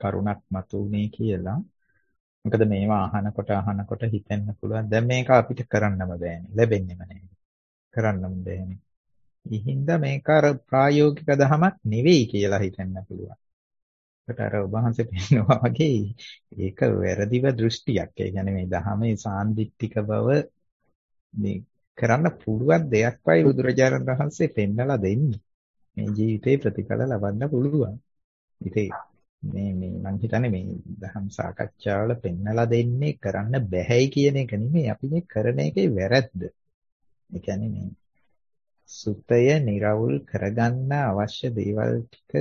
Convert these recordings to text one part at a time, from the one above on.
කරුණක් මතුනේ කියලා. මොකද මේවා අහනකොට හිතෙන්න පුළුවන් දැන් මේක අපිට කරන්නම බෑනේ. ලැබෙන්නෙම නැහැ. කරන්නම බෑනේ. ඉහින්දා මේක අර ප්‍රායෝගික දහමක් නෙවෙයි කියලා හිතෙන්න පුළුවන්. ඒකට අර ඔබ වහන්සේ පෙන්නනවා වගේ ඒක වැරදිව දෘෂ්ටියක්. ඒ කියන්නේ මේ දහමේ සාන්දිටික බව මේ කරන්න පුළුවන් දෙයක් වයි බුදුරජාණන් වහන්සේ පෙන්නලා දෙන්නේ. මේ ජීවිතේ ප්‍රතිඵල ලබන්න පුළුවන්. ඉතින් මේ මම හිතන්නේ මේ දහම් සාකච්ඡාවල පෙන්නලා දෙන්නේ කරන්න බැහැයි කියන එක නෙමෙයි අපි මේ කරන එකේ වැරැද්ද. ඒ කියන්නේ මේ සුතය නිර්වුල් කරගන්න අවශ්‍ය දේවල් ටික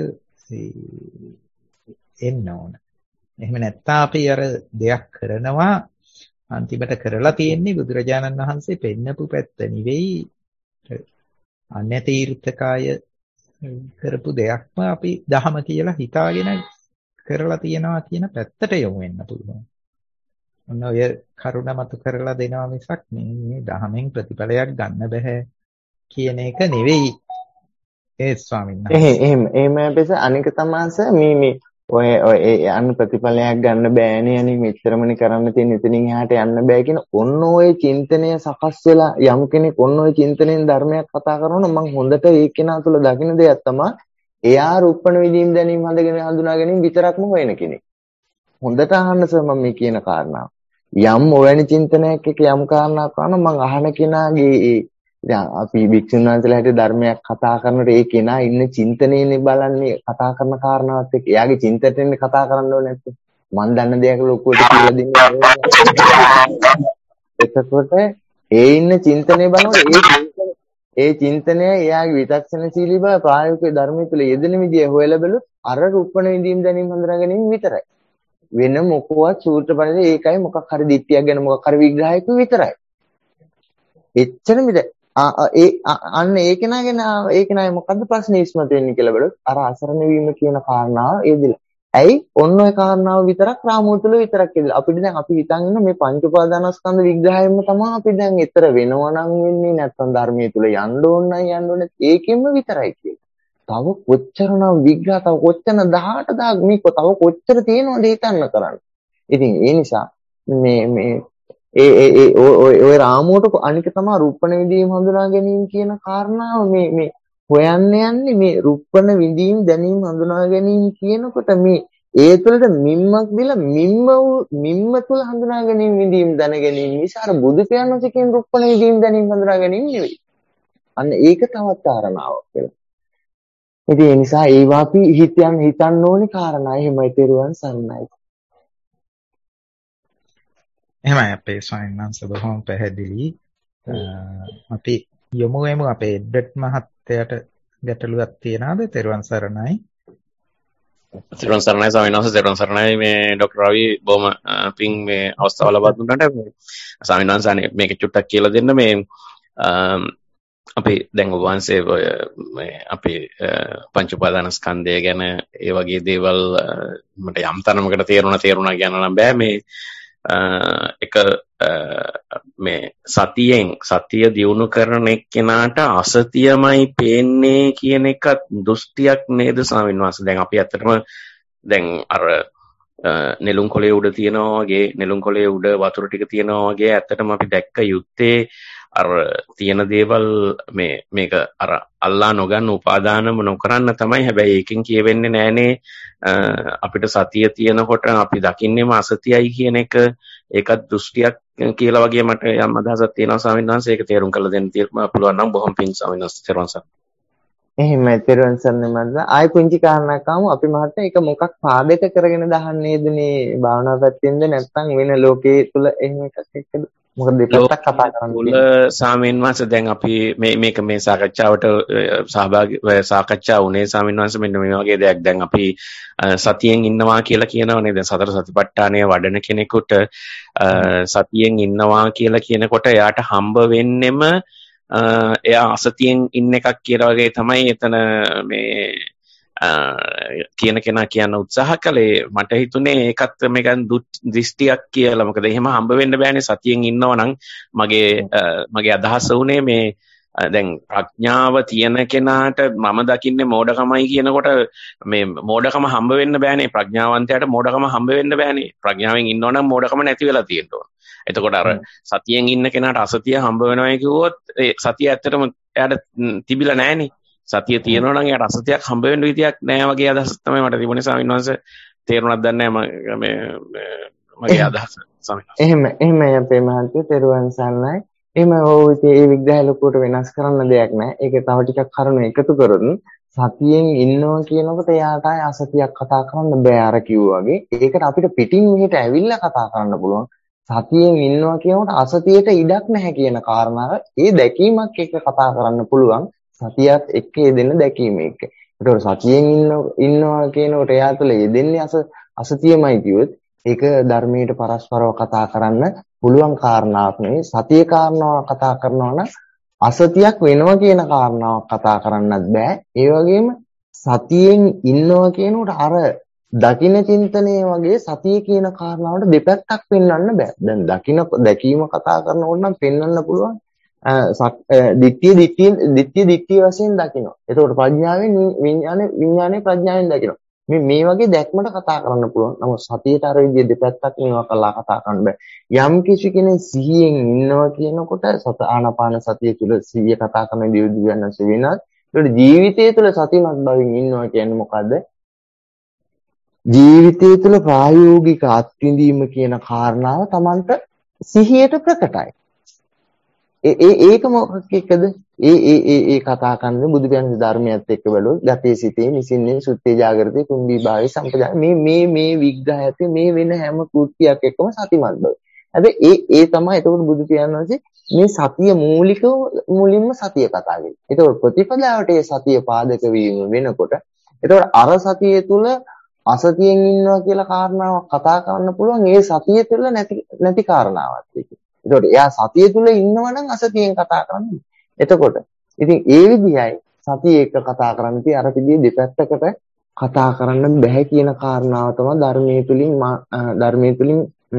එන්න ඕන. එහෙම නැත්නම් අපි අර දෙයක් කරනවා අන්තිමට කරලා තියෙන්නේ බුදුරජාණන් වහන්සේ පෙන්නපු පැත්ත නෙවෙයි අන්‍ය තීර්ථකාය කරපු දෙයක්ම අපි දහම කියලා හිතාගෙන කරලා තියනවා කියන පැත්තට යොමු වෙන්න පුළුවන්. ඔන්න ඔය කරුණ මත කරලා දෙනවා මිසක් මේ දහමෙන් ප්‍රතිඵලයක් ගන්න බෑ කියන එක නෙවෙයි ඒ ස්වාමීන් වහන්සේ. එහෙම බෙස අනික තමයි මේ ඔය අන්න ප්‍රතිඵලයක් ගන්න බෑනේ අනේ මෙච්චරමනේ කරන්න තියෙන එතනින් එහාට යන්න බෑ කියන ඔන්න ඔය චින්තනය සකස් වෙලා යම් කෙනෙක් ඔන්න ඔය චින්තනයෙන් ධර්මයක් කතා කරනවා මම හොඳට ඒ කෙනා තුළ දකින්න දෙයක් තමයි එයා රුප්පණ විදීම් දැනීම හඳුනා ගැනීම විතරක්ම හොයන කෙනෙක්. හොඳට අහන්න සර් මම මේ කියන කාරණාව. යම් ඔයනි චින්තනයක් එක යම් කාරණාවක් කරනවා මම අහන කෙනාගේ දැන් අපි වික්ෂුන් වහන්සේලාට ධර්මයක් කතා කරනකොට ඒ කෙනා ඉන්න චින්තනයනේ බලන්නේ කතා කරන කාරණාවත් එක්ක. එයාගේ චින්තනයෙන් කතා කරන්න ඕනේ නැත්නම් මම දන්න දෙයක් ලොකුවට කියලා දෙන්නේ. එතකොට ඒ ඉන්න චින්තනය බලනකොට ඒ චින්තනය එයාගේ විචක්ෂණශීලී බව ප්‍රායෝගික ධර්මයේ තුල යෙදෙන විදිය හොයලා බලුත් අර රුප්පණ විදීම් දැනීම හඳුනා ගැනීම විතරයි. වෙන මොකවත් සූත්‍ර පරිදි ඒකයි මොකක් හරි දිට්ඨියක් ගැන මොකක් හරි විග්‍රහයක විතරයි. එච්චරම විතර අන්න ඒක නෑ මොකද්ද ප්‍රශ්නේ ඉස්මතු වෙන්නේ කියලා බලුත් අර අසරණ වීම කියන කාරණාව එදිලා. ඇයි ඔන්න ඔය කාරණාව විතරක් රාමුව තුළ විතරක් එදිලා. අපිට දැන් අපි හිතන් ඉන්න මේ පංච උපාදානස්කන්ධ විග්‍රහයෙන්ම තමයි අපි දැන් ඊතර වෙනවා නම් වෙන්නේ නැත්නම් ධර්මයේ තුල යන්න ඕනේ ඒකෙන්ම විතරයි කියන්නේ. තව කොච්චරනම් විග්‍රහ තව කොච්චර 18 මේක තව කොච්චර තියෙනවද හිතන්න කරන්න. ඉතින් ඒ නිසා මේ ඔය රාමුවට අනික තමයි රුප්පණ විදීම් හඳුනා ගැනීම කියන කාරණාව මේ හොයන්න යන්නේ මේ රුප්පණ විදීම් දැනීම හඳුනා ගැනීම කියනකොට මේ ඒ තුළට මිම්මක් දීලා මිම්ම තුළ හඳුනා ගැනීම විදීම් දැන ගැනීම නිසා අර බුදු පියාණන්සේ කියන රුප්පණ විදීම් දැනීම හඳුනා ගැනීම නෙවෙයි. අන්න ඒක තවත් කාරණාවක් වෙලා. ඉතින් ඒ නිසා ඒවා අපි හිතන්න ඕනේ කාරණා. එහෙමයි තෙරුවන් සරණයි. එහෙමයි අපේ ස්වාමීන් වහන්සේ බොහොම පැහැදිලි. අපි යමු අපේ එඩ්වඩ් මහත්තයාට ගැටලුවක් තියනවාද? තෙරුවන් සරණයි. තෙරුවන් සරණයි ස්වාමීන් වහන්සේ. තෙරුවන් සරණයි මේ ડોક્ટર රවි බොහොම පිං මේ අවස්ථාව ලබා දුන්නාට ස්වාමීන් වහන්සේ මේක චුට්ටක් කියලා දෙන්න මේ අපි දැන් ඔබ වහන්සේ මේ අපේ පංච උපාදානස්කන්ධය ගැන ඒ වගේ දේවල් මට යම් තරමකට තේරුණා කියන්න නම් බෑ මේ එක මේ සතිය දියුණු කරන එක්කෙනාට අසතියමයි පේන්නේ කියන එකත් දෘෂ්ටියක් නේද ස්වාමීන් වහන්සේ. දැන් අපි ඇත්තටම දැන් අර නෙළුම් කොළේ උඩ තියනවා වගේ නෙළුම් කොළේ උඩ වතුර ටික තියනවා වගේ ඇත්තටම අපි දැක්ක යුත්තේ අර තියෙන දේවල් මේක අර අල්ලා නොගන්න උපාදානම නොකරන්න තමයි. හැබැයි ඒකෙන් කියවෙන්නේ නෑනේ අපිට සතිය තියෙනකොට අපි දකින්නේම අසතියයි කියන එක. ඒකත් දෘෂ්ටියක් කියලා වගේ මට යම් අදහසක් තියෙනවා ස්වාමීන් වහන්සේ. ඒක තේරුම් කරලා දෙන්න පුළුවන් නම් බොහොම පිං ස්වාමීන් වහන්සේ. තෙරුවන් සරණයි. එහෙමයි තෙරුවන් සරණයි මන්ද. ආයි පුංචි කාරණාවක් ආවම අපි මහත්තයා ඒක මොකක් පාදක කරගෙන දහන්නේද මේ භාවනා පැත්තෙන්ද නැත්නම් වෙන ලෝකයේ තුල එහෙම එකක් එක්කද? මොකද දෙපැත්තක් කතා කරන්නේ. ස්වාමීන් වහන්සේ දැන් අපි මේක මේ සාකච්ඡාවට සාකච්ඡා වුණේ ස්වාමීන් වහන්සේ මෙන්න මේ වගේ දෙයක්. දැන් අපි සතියෙන් ඉන්නවා කියලා කියනවනේ. දැන් සතර සතිපට්ඨානය වඩන කෙනෙකුට සතියෙන් ඉන්නවා කියලා කියනකොට එයාට හම්බ වෙන්නෙම එයා අසතියෙන් ඉන්න එකක් කියලා වගේ තමයි එතන මේ කියන කෙනා කියන්න උත්සාහ කළේ. මට හිතුනේ ඒකත් මේකන් දෘෂ්ටියක් කියලා. මොකද එහෙම හම්බ වෙන්න බෑනේ සතියෙන් ඉන්නවා නම්. මගේ අදහස උනේ මේ දැන් ප්‍රඥාව තියෙන කෙනාට මම දකින්නේ මෝඩකමයි කියනකොට මේ මෝඩකම හම්බ වෙන්න බෑනේ. ප්‍රඥාවන්තයාට මෝඩකම හම්බ වෙන්න බෑනේ. ප්‍රඥාවෙන් ඉන්නවනම් මෝඩකම නැති වෙලා තියෙන්න ඕන. එතකොට අර සතියෙන් ඉන්න කෙනාට අසතිය හම්බ වෙනවා කිව්වොත් ඒ සතිය ඇත්තටම එයාට තිබිලා නැහනේ. සතිය තියෙනවා නම් එයාට අසතියක් හම්බ වෙන්න විදියක් නැහැ වගේ අදහස තමයි මට තිබුණේ ස්වාමීන් වහන්සේ. තේරුණාද දන්නේ නැහැ මගේ අදහස ස්වාමීන් වහන්සේ. එහෙමයි අපේ මහන්සිය තෙරුවන් සරණයි. එහෙම ඒ විග්‍රහය ලොකුවට වෙනස් කරන්න දෙයක් නැහැ. ඒක තව ටිකක් කරුණු එකතු කරොත් සතියෙන් ඉන්නවා කියනකොට එයාට අසතියක් කතා කරන්න බෑ අර කිව්වා වගේ. ඒකට අපිට පිටින් මෙහෙට ඇවිල්ලා කතා කරන්න පුළුවන්. සතියෙන් ඉන්නවා කියනකොට අසතියට ඉඩක් නැහැ කියන කාරණාව ඒ දැකීමක් එක්ක කතා කරන්න පුළුවන්. සතියත් එක්ක යෙදෙන දැකීම එක්ක. ඒතකොට සතියෙන් ඉන්නවා කියනකොට එයා තුළ යෙදෙන්නේ අසතියමයි කිව්වොත් ඒක ධර්මයට පරස්පරව කතා කරන්න පුළුවන් කාරණාවක් නෙවෙයි. සතිය කාරණාව කතා කරනවා නම් අසතියක් වෙනවා කියන කාරණාවක් කතා කරන්නත් බෑ. ඒ වගේම සතියෙන් ඉන්නවා කියනකොට අර දකින්න චින්තනයේ වගේ සතිය කියන කාරණාවට දෙපැත්තක් පෙන්වන්න බෑ. දැන් දැකීම කතා කරනකොට නම් පෙන්වන්න පුළුවන්. දිට්ඨිය වශයෙන් දකිනවා. එතකොට ප්‍රඥාවෙන් විඥානේ ප්‍රඥාවෙන් දකිනවා. මේ වගේ දැක්මට කතා කරන්න පුළුවන්. නමුත් සතියට අර විදිහේ දෙපැත්තක් මේවා කළා කතා කරන්න බෑ. යම් කිසි කෙනෙක් සිහියෙන් ඉන්නවා කියනකොට ආනාපාන සතිය තුළ සිහිය කතා කරන දියුදු වෙනස වෙනස්. ඒකට ජීවිතය තුළ සතිමත් බවින් ඉන්නවා කියන්නේ මොකද්ද? ජීවිතය තුළ ප්‍රායෝගික අත්විඳීම කියන කාරණාව Tamanට සිහියට ප්‍රකටයි. ඒක මොකක් එක්කද? ඒ කතා කරන්නේ බුදු පියාණන් ධර්මයත් එක්ක බලුවොත් ගතේ සිතේ නිසින්නේ සුත්තේ ජාගෘතේ කුම්භී භාවයේ සම්පජාන මේ විග්‍රහයත් මේ වෙන හැම කෘත්‍යයක් එක්කම සතිමත් බව. හැබැයි ඒ තමයි එතකොට බුදු පියාණන් වහන්සේ මේ සතිය මුලින්ම සතිය කතා කරන්නේ. එතකොට ප්‍රතිපදාවට ඒ සතිය පාදක වීම වෙනකොට එතකොට අර සතිය තුල අසතියෙන් ඉන්නවා කියලා කාරණාවක් කතා කරන්න පුළුවන්. ඒ සතිය තුල නැති කාරණාවක් ඒක. එතකොට එයා සතිය තුල ඉන්නවා නම් අසතියෙන් කතා කරන්නේ. එතකොට ඉතින් ඒ විදිහයි සතිය එක්ක කතා කරන්නේ අර විදිහේ දෙපැත්තකට කතා කරන්න බෑ කියන කාරණාව තමයි ධර්මයේ තුලින්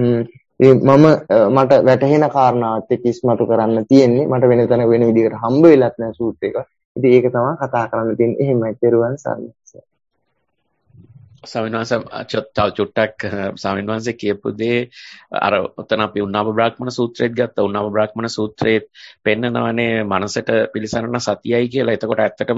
මට වැටහෙන කාරණාවත් එක්ක ඉස්මතු කරන්න තියෙන්නේ. මට වෙන තැන වෙන විදිහකට හම්බ වෙලත් නැහැ සූත්‍රයක. ඉතින් ඒක තමයි කතා කරන්න තියෙන්නේ. එහෙමයි තෙරුවන් සරණයි. ස්වාමීන් වහන්සේ චුට්ටක් ස්වාමීන් වහන්සේ කියපු දේ අර උතන අපි උන්නාම බ්‍රාහ්මණ සූත්‍රයේත් ගත්තා. උන්නාම බ්‍රාහ්මණ සූත්‍රයේත් පෙන්නනවානේ මනසට පිළිසරණ සතියයි කියලා. එතකොට ඇත්තටම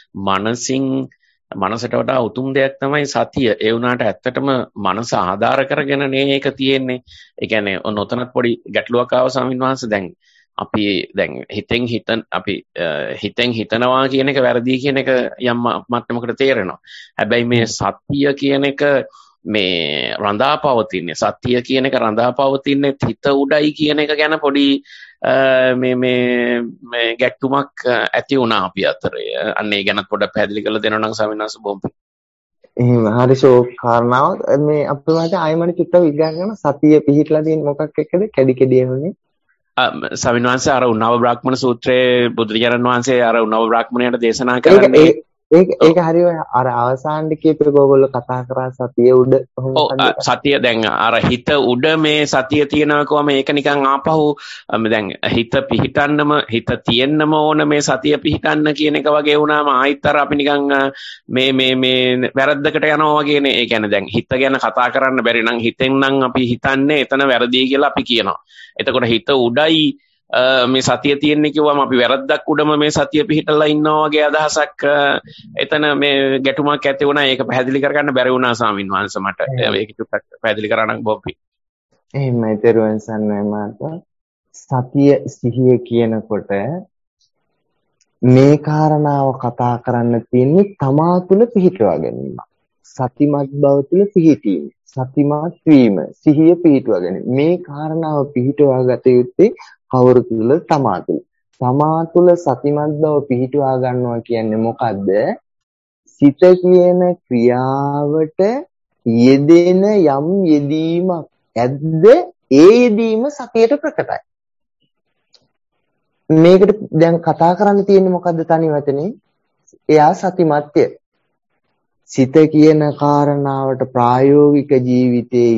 මනසට වඩා උතුම් දෙයක් තමයි සතිය. ඒ වුණාට ඇත්තටම මනස ආධාර කරගෙන නේ ඒක තියෙන්නේ. ඒ කියන්නේ ඔතනත් පොඩි ගැටලුවක් ආව ස්වාමීන් වහන්සේ. දැන් අපි හිතෙන් හිතනවා කියන එක වැරදි කියන එක යම් මට්ටමකට තේරෙනවා. හැබැයි මේ සත්‍ය කියන එක මේ රඳාපවතින්නේ. සත්‍ය කියන එක රඳාපවතින්නේ හිත උඩයි කියන එක ගැන පොඩි මේ ගැටුමක් ඇති වුණා අපි අතරේ. අන්න ඒ ගැන පොඩ්ඩක් පැහැදිලි කරලා දෙනවා නම් ස්වාමීන් වහන්සේ බොම්පි. එහෙම හරි ෂෝක් කාරණාව මේ අපේ වාට ආයමණ චිත්ත විග්‍රහ කරන සතිය පිහිටලා තියෙන මොකක් එක්කද? කැඩි එන්නේ ස්වාමීන් වහන්සේ අර උන්නව බ්‍රාහ්මණ සූත්‍රයේ බුදුරජාණන් වහන්සේ අර උන්නව බ්‍රාහ්මණයට දේශනා කරන්නේ ඒක හරිය අර අවසාන කීපෙක ඕගොල්ලෝ කතා කරා සතිය උඩ සතිය දැන් අර හිත උඩ මේ සතිය තියනකොම මේක නිකන් ආපහු දැන් හිත පිහිටන්නම හිත තියෙන්නම ඕන මේ සතිය පිහිටන්න කියන එක වගේ වුණාම ආයිත් අර අපි නිකන් මේ වැරද්දකට යනවා වගේනේ. ඒ කියන්නේ දැන් හිත ගැන කතා කරන්න බැරි නම් හිතෙන් නම් අපි හිතන්නේ එතන වැරදි කියලා අපි කියනවා. එතකොට හිත උඩයි මේ සතිය තියෙන්නේ කිව්වම අපි වැරද්දක් උඩම මේ සතිය පිහිටලා ඉන්නවා වගේ අදහසක් එතන මේ ගැටුමක් ඇති වුණා. ඒක පැහැදිලි කරගන්න බැරි වුණා ස්වාමීන් වහන්සේ මට. ඒක චුට්ටක් පැහැදිලි කරා නම් බොප්පි. එහෙමයි තෙරුවන් සරණයි මාතා. සතිය සිහිය කියනකොට මේ කාරණාව කතා කරන්න තියෙන්නේ තමා තුළ පිහිටවා ගැනීම. සතිමත් බව තුළ පිහිටීම. සතිමත් වීම. සිහිය පිහිටවා ගැනීම. මේ කාරණාව පිහිටවා ගත යුත්තේ කවුරු තුළ? තමා තුළ. තමා තුළ සතිමත් බව පිහිටවා ගන්නවා කියන්නේ මොකද්ද? සිත කියන ක්‍රියාවට යෙදෙන යම් යෙදීමක් ඇද්ද ඒ යෙදීම සතියට ප්‍රකටයි. මේකට දැන් කතා කරන්න තියෙන්නේ මොකද්ද? තනි වචනේ එයා සතිමත්ය. සිත කියන කාරණාවට ප්‍රායෝගික ජීවිතයේ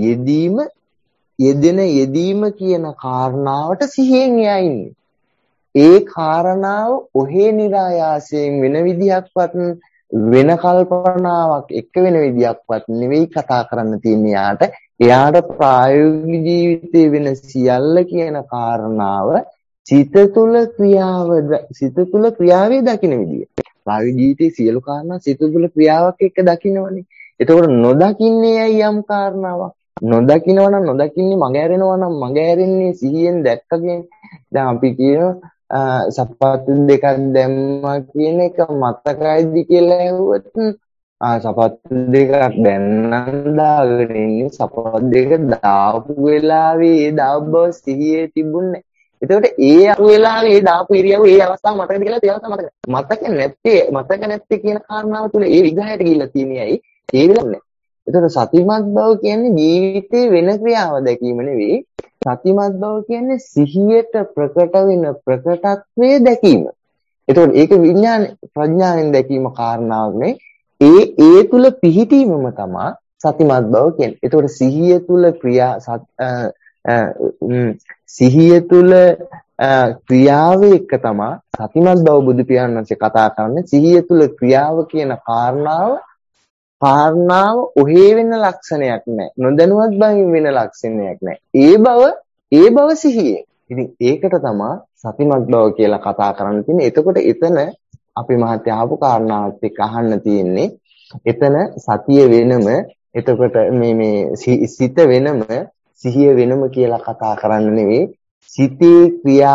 යෙදෙන යෙදීම කියන කාරණාවට සිහියෙන් එයා ඉන්නේ. ඒ කාරණාව ඔහේ નિરાයාසයෙන් වෙන විදිහක්වත් වෙන කල්පනාවක් එක්ක වෙන විදිහක්වත් නෙවෙයි කතා කරන්න තියෙන්නේ. එයාට ප්‍රායෝගික ජීවිතයේ වෙන සියල්ල කියන කාරණාව සිත තුළ ක්‍රියාවේ දකින්න විදිය. ප්‍රායෝගික ජීවිතයේ සියලු කාරණා සිත තුළ ක්‍රියාවක් එක්ක දකින්නවනේ. එතකොට නොදකින්නේ ඇයි යම් කාරණාවක්? නොදකින්නවා නම් නොදකින්නේ මග ඇරෙනවා නම් මග ඇරෙන්නේ සිහියෙන් දැක්කගෙන. දැන් අපි කියනවා සපත්තු දෙකක් දැම්මා කියන එක මතකයිද කියලා ඇහුවොත් සපත්තු දෙකක් දැන්නම් දාගෙන ඉන්නේ සපත්තු දෙක දාපු වෙලාවේ ඒ දාපු බව සිහියේ තිබුණේ. එතකොට ඒ අර වෙලාවේ ඒ දාපු ඉරියව්ව ඒ අවස්ථාව මතකද කියලා ඒ අවස්ථාව මතක නැත්තේ කියන කාරණාව තුළ ඒ විග්‍රහයට ගිහිල්ලා තියෙන්නේ ඇයි? ඒ වෙලාවේ. එතකොට සතිමත් බව කියන්නේ ජීවිතේ වෙන ක්‍රියාව දැකීම නෙවෙයි. සතිමත් බව කියන්නේ සිහියට ප්‍රකට වෙන ප්‍රකටත්වයේ දැකීම. එතකොට ඒක ප්‍රඥාවෙන් දැකීම කාරණාවක් නේ. ඒ තුල පිහිටීමම තමයි සතිමත් බව කියන්නේ. එතකොට සිහිය තුල සිහිය තුල ක්‍රියාවේ එක තමයි සතිමත් බව බුදු පියාණන් වහන්සේ කතා කරන්නේ. සිහිය තුල ක්‍රියාව කියන කාරණාව ඔහේ වෙන ලක්ෂණයක් නැහැ. නොදැනුවත් බවින් වෙන ලක්ෂණයක් නැහැ. ඒ බව සිහියේ. ඉතින් ඒකට තමයි සතිමත් බව කියලා කතා කරන්න තියෙන්නේ. එතකොට එතන අපි මහත් ආපු කාරණාවත් එක්ක අහන්න තියෙන්නේ. එතන සතිය වෙනම, එතකොට මේ සිත වෙනම, සිහිය වෙනම කියලා කතා කරන්න නෙවෙයි. සිතේ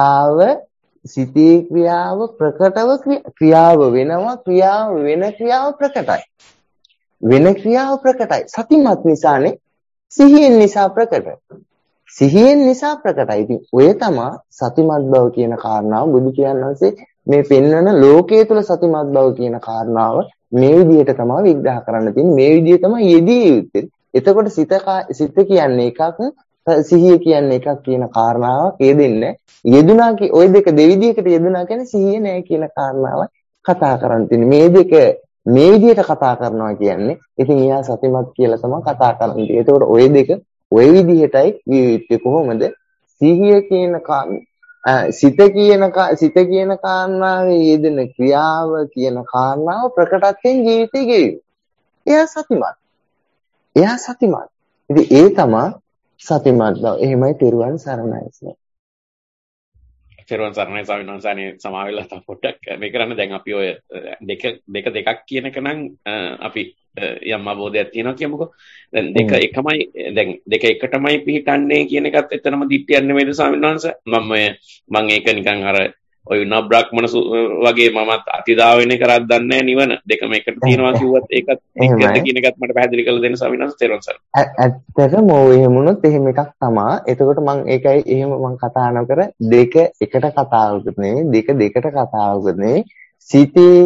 ක්‍රියාව ප්‍රකටව ක්‍රියාව වෙනවා, ක්‍රියාව වෙන ක්‍රියාව ප්‍රකටයි. වෙන ක්‍රියාව ප්‍රකටයි. සතිමත් නිසානේ. සිහියෙන් නිසා ප්‍රකටයි. සිහියෙන් නිසා ප්‍රකටයි. ඉතින් ඔය තමයි සතිමත් බව කියන කාරණාව බුදු පියාණන් වහන්සේ මේ පෙන්වන ලෝකයේ තුල සතිමත් බව කියන කාරණාව මේ විදිහට තමයි විග්‍රහ කරන්න තියෙන්නේ. මේ විදිහ තමයි යෙදී යුත්තේ. එතකොට සිත කියන්නේ එකක්, සිහිය කියන්නේ එකක් කියන කාරණාවක් යෙදෙන්නේ. යෙදුනා ඔය දෙක දෙවිදිහකට යෙදුනා කියන්නේ සිහිය නෑ කියන කාරණාව කතා කරන්න තියෙන්නේ. මේ දෙක මේ විදිහට කතා කරනවා කියන්නේ ඉතින් එයා සතිමත් කියලා තමයි කතා කරන්නේ. ඒතකොට ওই දෙක ওই විදිහටයි විවිධ කොහොමද සිහිය කියන සිත කියන කාරණාවේ යෙදෙන ක්‍රියාව කියන කාරණාව ප්‍රකටත්වයෙන් ජීවිතේ ගෙවි. එයා සතිමත්. ඉතින් ඒ තමයි සතිමත් බව. එහෙමයි තෙරුවන් සරණයි. තෙරුවන් සරණයි ස්වාමීන් වහන්සේ. අනේ සමාවෙලා තව පොඩ්ඩක් මේ කරන්න. දැන් අපි ඔය දෙකක් කියන එක නම් අපි යම් අවබෝධයක් තියෙනවා කියමුකෝ. දැන් දෙක එකමයි, දැන් දෙක එකටමයි පිහිටන්නේ කියන එකත් එතනම දිට්ඨියක් නෙමෙයිද ස්වාමීන් වහන්සේ? මම ඒක නිකන් අර ඔය බ්‍රාහ්මණ වගේ මමත් අතිදාවෙන කරක් දන්නේ නිවන දෙකම එකට තියෙනවා කිව්වත් ඒකත් එක්කද කියන එකත් මට පැහැදිලි කරලා දෙන්න ස්වාමීන් වහන්සේ. තෙරුවන් සරණයි. ඇත්තටම ඔය එහෙමුණොත් එහෙම එකක් තමයි. එතකොට මම ඒකයි එහෙම මම කතා නොකර දෙක එකට කතාවකුත් නෙවෙයි, දෙක දෙකට කතාවකුත් නෙවෙයි. සිතේ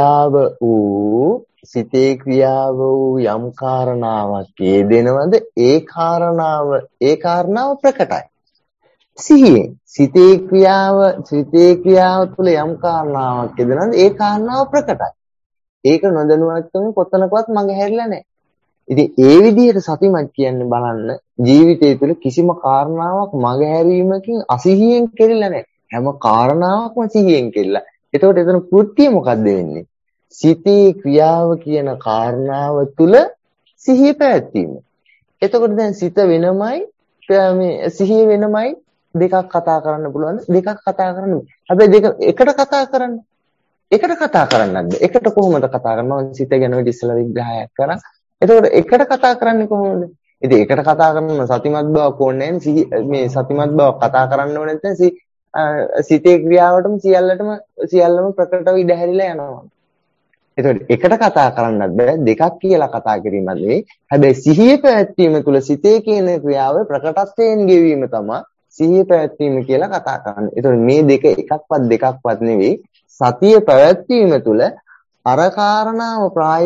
ක්‍රියාව වූ යම් කාරණාවක් යෙදෙනවද ඒ කාරණාව ප්‍රකටයි. සිහියෙන් සිතේ ක්‍රියාව තුළ යම් කාරණාවක් යෙදෙනවද ඒ කාරණාව ප්‍රකටයි. ඒක නොදැනුවත්වම කොතනකවත් මඟ හැරිලා නැහැ. ඉතින් ඒ විදිහට සතිමත් කියන්නේ බලන්න ජීවිතය තුළ කිසිම කාරණාවක් මඟ හැරීමකින් අසිහියෙන් කෙරෙලා නැහැ. හැම කාරණාවක්ම සිහියෙන් කෙරෙලා. එතකොට එතන කෘත්‍යය මොකක්ද වෙන්නේ? සිතේ ක්‍රියාව කියන කාරණාව තුළ සිහිය පැවැත්වීම. එතකොට දැන් සිත වෙනමයි මේ සිහිය වෙනමයි දෙකක් කතා කරන්න පුළුවන්. දෙකක් කතා කරන්න. හැබැයි දෙක එකට කතා කරන්න. එකට කතා කරන්නද? එකට කොහොමද කතා කරන්නේ? මම සිත ගැන ඉස්සෙල්ලා විග්‍රහයක් කරා. එතකොට එකට කතා කරන්නේ කොහොමද? ඉතින් එකට කතා කරන සතිමත් බවක් ඕනේ නැහැ. මේ සතිමත් බව කතා කරන්න ඕනේ නැත්නම් සිතේ ක්‍රියාවටම සියල්ලම ප්‍රකටව ඉඳ හැරිලා යනවා. එතකොට එකට කතා කරන්නත් බෑ, දෙකක් කියලා කතා කිරීමත් නෙවෙයි. හැබැයි සිහිය පැවැත්වීම තුළ සිතේ කියන ක්‍රියාව ප්‍රකටත්වයෙන් ගෙවීම තමයි සිහිය පැවැත්වීම කියලා කතා කරන්නේ. එතකොට මේ දෙක එකක්වත් දෙකක්වත් නෙවෙයි. සතිය පැවැත්වීම තුළ අර කාරණාව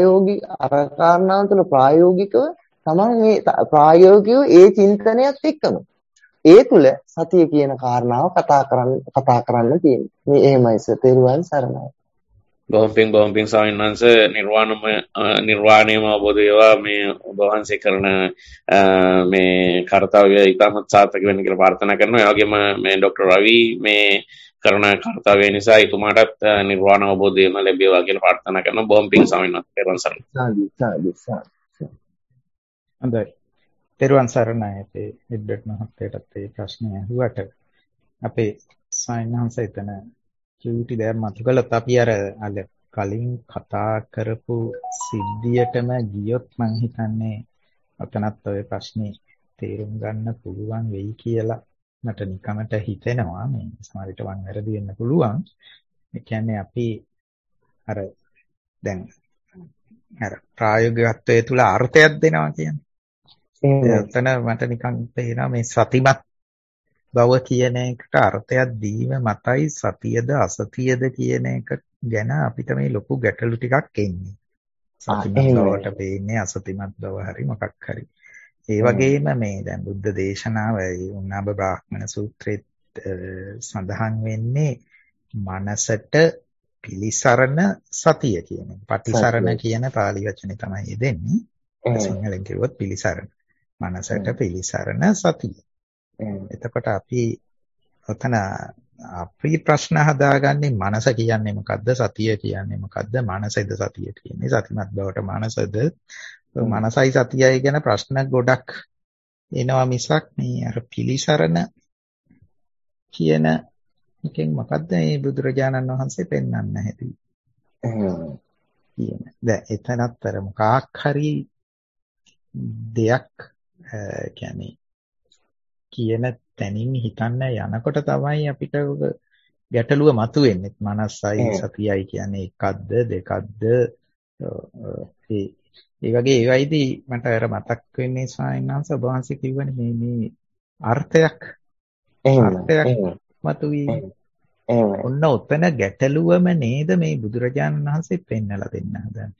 තුළ ප්‍රායෝගිකව තමයි මේ ප්‍රායෝගිකව ඒ චින්තනයත් එක්කම ඒ තුළ සතිය කියන කාරණාව කතා කරන්න තියෙන්නේ. මේ එහෙමයි තෙරුවන් සරණයි. බොහොම පිං ස්වාමීන් වහන්සේ නිර්වාණයම අවබෝධ වේවා මේ ඔබ වහන්සේ කරන මේ කාර්යය ඉතාමත් සාර්ථක වෙන්න කියලා ප්‍රාර්ථනා කරනවා. ඒ වගේම මේ ડોક્ટર රවි මේ කරන කාර්යය නිසා එතුමාටත් නිර්වාණ අවබෝධයම ලැබේවා කියලා ප්‍රාර්ථනා කරනවා. බොහොම පිං ස්වාමීන් වහන්සේ. පෙරවන් සරණයි. හොඳයි. පෙරවන් සරණයි. අපේ එඩ්වර්ඩ් මහත්තයාටත් මේ ප්‍රශ්නේ අහුවට අපේ ස්වාමීන් වහන්සේ එතන චූටි දෙයක් මතු කළත් අපි අර කලින් කතා කරපු සිද්ධියටම ගියොත් මං හිතන්නේ ඔතනත් ඔය ප්‍රශ්නේ තේරුම් ගන්න පුළුවන් වෙයි කියලා මට නිකමට හිතෙනවා. මේ සමහරවිට වන් වැරදි වෙන්න පුළුවන්. ඒ කියන්නේ අපි අර දැන් අර ප්‍රායෝගිකත්වයේ තුල අර්ථයක් දෙනවා කියන්නේ. එතන මට නිකන් පේනවා මේ සතිමත් බව කියන එකට අර්ථයක් දීම මතයි සතියද අසතියද කියන එක ගැන අපිට මේ ලොකු ගැටලු ටිකක් එන්නේ. සතිමත් බවට පේන්නේ අසතිමත් බව හරි මොකක් හරි. ඒ වගේම මේ දැන් බුද්ධ දේශනාව උන්නාබ බ්‍රාහ්මණ සූත්‍රයේ සඳහන් වෙන්නේ මනසට පිලිසරණ සතිය කියන එක. පටිසරණ කියන පාලි වචනේ තමයි දෙන්නේ. සිංහලෙන් කිව්වොත් පිලිසරණ. මනසට පිලිසරණ සතිය. එතකොට අපි ඔතන අපි ප්‍රශ්න හදාගන්නේ මනස කියන්නේ මොකද්ද, සතිය කියන්නේ මොකද්ද, මනසද සතිය කියන්නේ, සතිමත් බවට මනසද, මනසයි සතියයි ගැන ප්‍රශ්න ගොඩක් එනවා මිසක් මේ අර පිලිසරණ කියන එකෙන් මොකද්ද මේ බුදුරජාණන් වහන්සේ පෙන්වන්න හැදුවේ. දැන් එතනත් අර මොකක් හරි දෙයක් කියන්නේ කියන තැනින් හිතන්න යනකොට තමයි අපිට ගැටලුව මතුවෙන්නේ. මනසයි සතියයි කියන්නේ එකක්ද දෙකක්ද? ඒ වගේ ඒවයිදී මට අර මතක් වෙන්නේ ස්වාමීන් වහන්සේ ඔබ වහන්සේ කිව්වනේ මේ අර්ථයක් මතුවී ඔන්න උතන ගැටලුවම නේද මේ බුදුරජාණන් වහන්සේ පෙන්නලා දෙන්න හදන්නේ.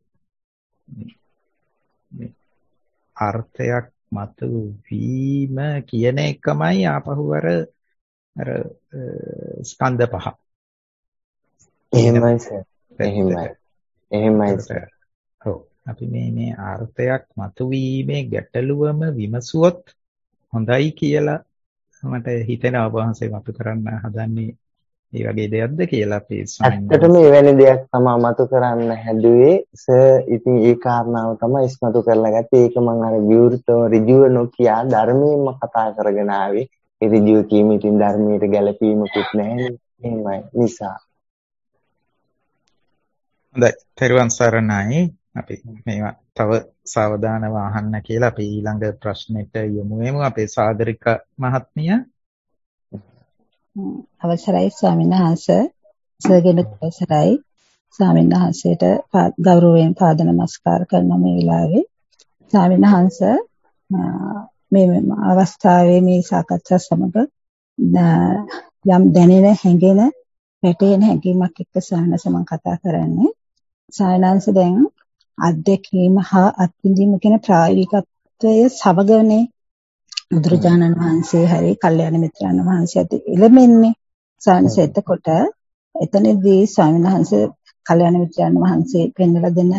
අර්ථයක් මතු වීම කියන එකමයි ආපහු අර ස්කන්ධ පහ. එහෙමයි සර්. එහෙමයි සර්. ඔව්. අපි මේ අර්ථයක් මතු වීමේ ගැටලුවම විමසුවොත් හොඳයි කියලා මට හිතෙනවා ඔබ වහන්සේ මතු කරන්න හදන්නේ ඒ වගේ දෙයක්ද කියලා අපි ඇත්තටම එවැනි දෙයක් තමයි මතු කරන්න හැදුවේ සර්. ඉතින් ඒ කාරණාව තමයි ඉස්මතු කරලා ගත්තේ. ඒක මම අර විවෘතව ඍජුව නොකියා ධර්මයෙන්ම කතා කරගෙන ආවේ. ඒ ඍජුව කීමකින් ධර්මයට ගැළපීමකුත් නැහැ. එහෙමයි නිසා. හොඳයි. පෙරවන් සරණයි. අපි මේවා තව සාවධානව අහන්න කියලා අපි ඊළඟ ප්‍රශ්නෙට යමු. අපේ සාගරික මහත්මිය. අවසරයි ස්වාමීන් වහන්සේ. සර්ගෙන අවසරයි ස්වාමීන් වහන්සේට ගෞරවයෙන් පාද නමස්කාර කරන මේ වෙලාවේ ස්වාමීන් වහන්සේ මේ අවස්ථාවේ මේ සාකච්ඡා සමග යම් දැනෙන හැඟෙන පැටේන හැඟීමක් එක්ක සාහනසම කතා කරන්නේ. ස්වාමීන් වහන්සේ දැන් අධ්‍යක්ීම හා අත්විඳීම කියන ප්‍රායෝගිකත්වයේ සමගනේ බුදුරජාණන් වහන්සේ හරි කල්යාණ මිත්‍රාණන් වහන්සේත් එළෙන්නේ. ස්වාමීන් එතකොට එතනදී ස්වාමීන් වහන්සේ කල්යාණ මිත්‍රාණන් වහන්සේ පෙන්වලා දෙන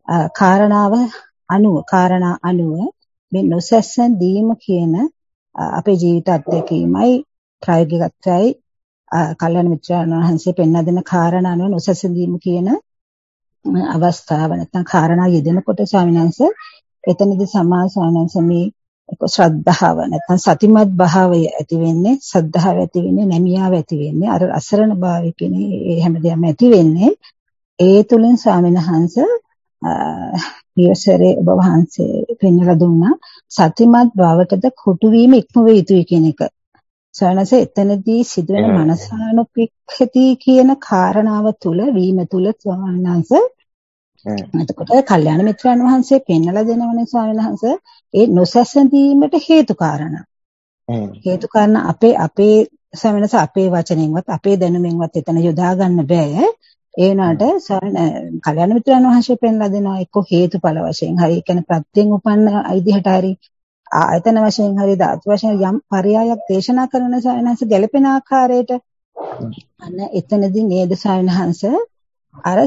කාරණා අනුව මේ නොසැසන් දීම කියන අපේ ජීවිත අත්දැකීමයි ප්‍රායෝගිකත්වයයි කල්යාණ මිත්‍රාණන් වහන්සේ පෙන්වා දෙන කාරණා අනුව නොසැසන් දීම කියන අවස්ථාව නැත්නම් කාරණා යෙදෙනකොට ස්වාමීන් වහන්සේ එතනදී සමා ස්වාමීන් වහන්සේ මේ ශ්‍රද්ධාව නැත්නම් සතිමත් භාවය ඇති වෙන්නේ, සද්ධාව ඇති වෙන්නේ, නැමියාව ඇති වෙන්නේ, අර අසරණ භාවය කියන්නේ ඒ හැමදේම ඇති වෙන්නේ. ඒ තුලින් ස්වාමීන් වහන්සේ ඊවසරේ ඔබ වහන්සේ පෙන්වලා දුන්නා සතිමත් භාවයටද කොටු වීම ඉක්ම වේ යුතුයි කියන එක. ස්වාමීන් වහන්සේ එතනදී සිදුවෙන මනසානුපික්ඛති කියන කාරණාව තුල වීම තුල ස්වාමීන් වහන්සේ එතකොට කල්යාණ මිත්‍රයන් වහන්සේ පෙන්වලා දෙනවනේ ස්වාමීන් වහන්සේ ඒ නොසැසඳීමට හේතු කාරණා. හේතු කාරණා අපේ ස්වාමීන් වහන්සේ අපේ වචනෙන්වත් අපේ දැනුමෙන්වත් එතන යොදා ගන්න බෑ. ඒ වුණාට කල්යාණ මිත්‍රයන් වහන්සේ පෙන්වලා දෙනවා එක්ක හේතුඵල වශයෙන් හරි කියන්නේ ප්‍රත්‍යයෙන් උපන්න විදිහට හරි ආයතන වශයෙන් හරි ධාතු වශයෙන් යම් පරයයක් දේශනා කරන ස්වාමීන් වහන්සේ ගැළපෙන ආකාරයට අන්න එතනදී නේද ස්වාමීන් වහන්සේ අර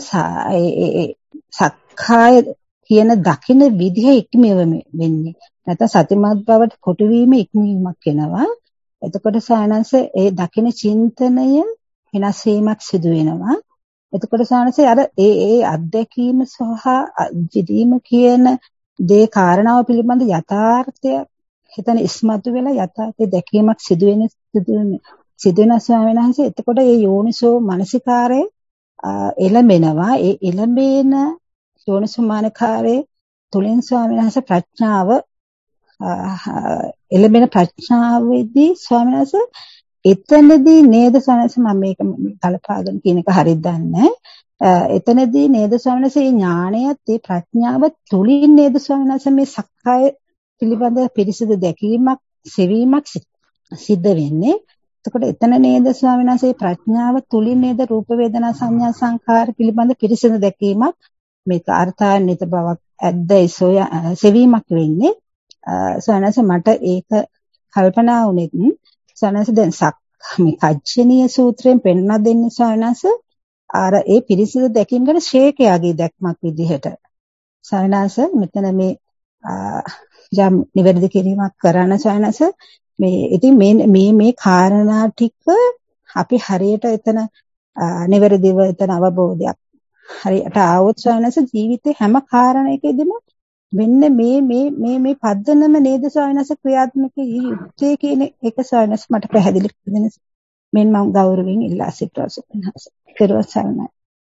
සක්කාය කියන දකින විදිහ ඉක්මව වෙන්නේ. නැත්නම් සතිමත් බවට කොටු වීම ඉක්මීමක් වෙනවා. එතකොට සානංශ ඒ දකින චින්තනය වෙනස් වීමක් සිදු වෙනවා. එතකොට සානංශ අර ඒ අත්දැකීම සහ ජීදීම කියන දේ කාරණාව පිළිබඳ යථාර්ථය හිතන ඉස්මතු වෙලා යථාර්ථය දැකීමක් සිදු වෙන ස්වාමීන් වහන්සේ. එතකොට මේ යෝනිසෝ මනසිකාරය එළඹෙනවා. ඒ එළඹෙන යෝනිසෝ මානකාරයේ තුලින් ස්වාමීන් වහන්සේ ප්‍රඥාව එළඹෙන ප්‍රඥාවේදී ස්වාමීන් වහන්සේ එතනදී නේද ස්වාමීන් වහන්සේ මම මේක කලපාගෙන කියන එක හරියට දන්නේ. එතනදී නේද ස්වාමීන් වහන්සේ ඥාණයත් ඒ ප්‍රඥාව තුලින් නේද ස්වාමීන් වහන්සේ මේ සක්කාය පිළිබඳ පිරිසිදු දැකීමක් සෙවීමක් සිද්ධ වෙන්නේ. එතකොට එතන නේද ස්වාමීන් වහන්සේ ප්‍රඥාව තුලින් නේද රූප වේදනා සංඥා සංකාර පිළිබඳ පිරිසිදු දැකීමක් මේක අර්ථාන්විත බවක් ඇද්දයි සෙවීමක් වෙන්නේ. ස්වාමීන් වහන්සේ මට ඒක කල්පනා වුණෙත් ස්වාමීන් වහන්සේ දැන් මේ කච්චනීය සූත්‍රයෙන් පෙන්වා දෙන්නේ ස්වාමීන් වහන්සේ අර ඒ පිරිසිදු දැකීම ගැන ශ්‍රේකයාගේ දැක්මක් විදිහට. ස්වාමීන් වහන්සේ මෙතන මේ යම් නිවැරදි කිරීමක් කරන ස්වාමීන් වහන්සේ මේ ඉතින් මේ කාරණා ටික අපි හරියට එතන නිවැරදිව එතන අවබෝධයක් හරියට ආවොත් ස්වාමීන් වහන්සේ ජීවිතේ හැම කාරණයකදීම මෙන්න මේ පද්දනම නේද ස්වාමීන් වහන්සේ ක්‍රියාත්මක යුත්තේ කියන එක ස්වාමීන් වහන්සේ මට පැහැදිලි කරන මෙන් මම ගෞරවයෙන් ඉල්ලා සිටිනවා ස්වාමීන් වහන්සේ. ත්වන් සරණයි.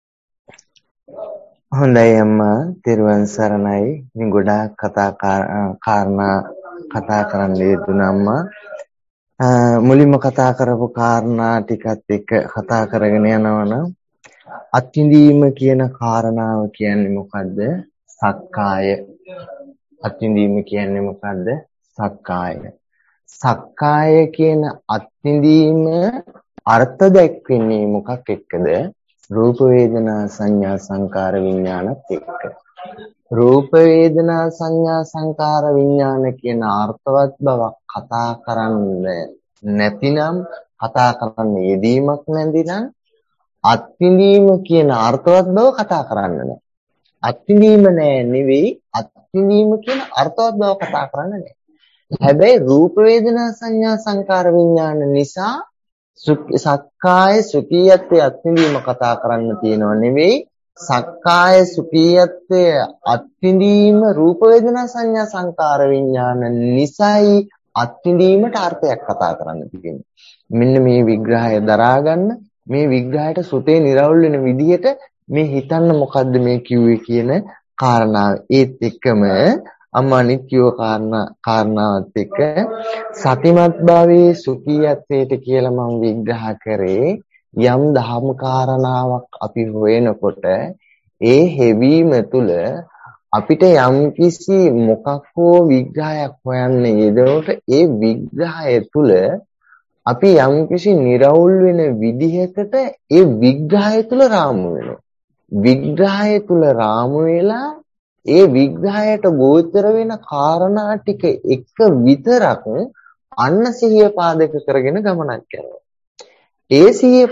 හොඳයි අම්මා, ත්වන් සරණයි. ඉතින් ගොඩාක් කාරණා කතා කරන්න යෙදුණා අම්මා. මුලින්ම කතා කරපු කාරණා ටිකත් එක්ක කතා කරගෙන යනවනම් අත්විඳීම කියන කාරණාව කියන්නේ මොකද්ද? සක්කාය. අත්විඳීම කියන්නේ මොකද්ද? සක්කාය. සක්කාය කියන අත්විඳීම අර්ථ දැක්වෙන්නේ මොකක් එක්කද? රූප වේදනා සංඥා සංකාර විඥානත් එක්ක. රූප වේදනා සංඥා සංකාර විඥාන කියන අර්ථවත් බවක් කතා කරන්න නැතිනම්, කතා කරන්න යෙදීමක් නැතිනම් අත්විඳීම කියන අර්ථවත් බව කතා කරන්න නෑ. අත්විඳීම නෑ නෙවෙයි, අත්විඳීම කියන අර්ථවත් බව කතා කරන්න නෑ. හැබැයි රූප වේදනා සංඥා සංකාර විඥාන නිසා සක්කාය සුඛියත්වයේ අත්විඳීම කතා කරන්න තියෙනව නෙවෙයි, සක්කාය සුඛියත්වයේ අත්විඳීම රූප වේදනා සංඥා සංකාර විඥාන නිසයි අත්විඳීමට අර්ථයක් කතා කරන්න තියෙන්නේ. මෙන්න මේ විග්‍රහය දරා ගන්න. මේ විග්‍රහයට සුතේ නිරවුල් වෙන විදිහට මේ හිතන්න මොකද්ද මේ කිව්වේ කියන කාරණාව. ඒත් එක්කම අම්මා නිත්‍යව කාරණාවත් එක්ක සතිමත් භාවයේ සුඛියත්වයට කියලා මම විග්‍රහ කරේ. යම් දහම් කාරණාවක් අපි හොයනකොට ඒ හෙවීම තුළ අපිට යම් කිසි මොකක් හෝ විග්‍රහයක් හොයන්න යෙදෙනකොට ඒ විග්‍රහය තුළ අපි යම් කිසි නිර්වුල් වෙන විදිහකට ඒ විග්‍රහය තුළ රාමු වෙනවා. විග්‍රහය තුළ රාමු වෙලා ඒ විග්‍රහයට ගෝචර වෙන කාරණා ටික එක විතරක් අන්න සිහිය පාදක කරගෙන ගමනක් කරනවා. ඒ සිහිය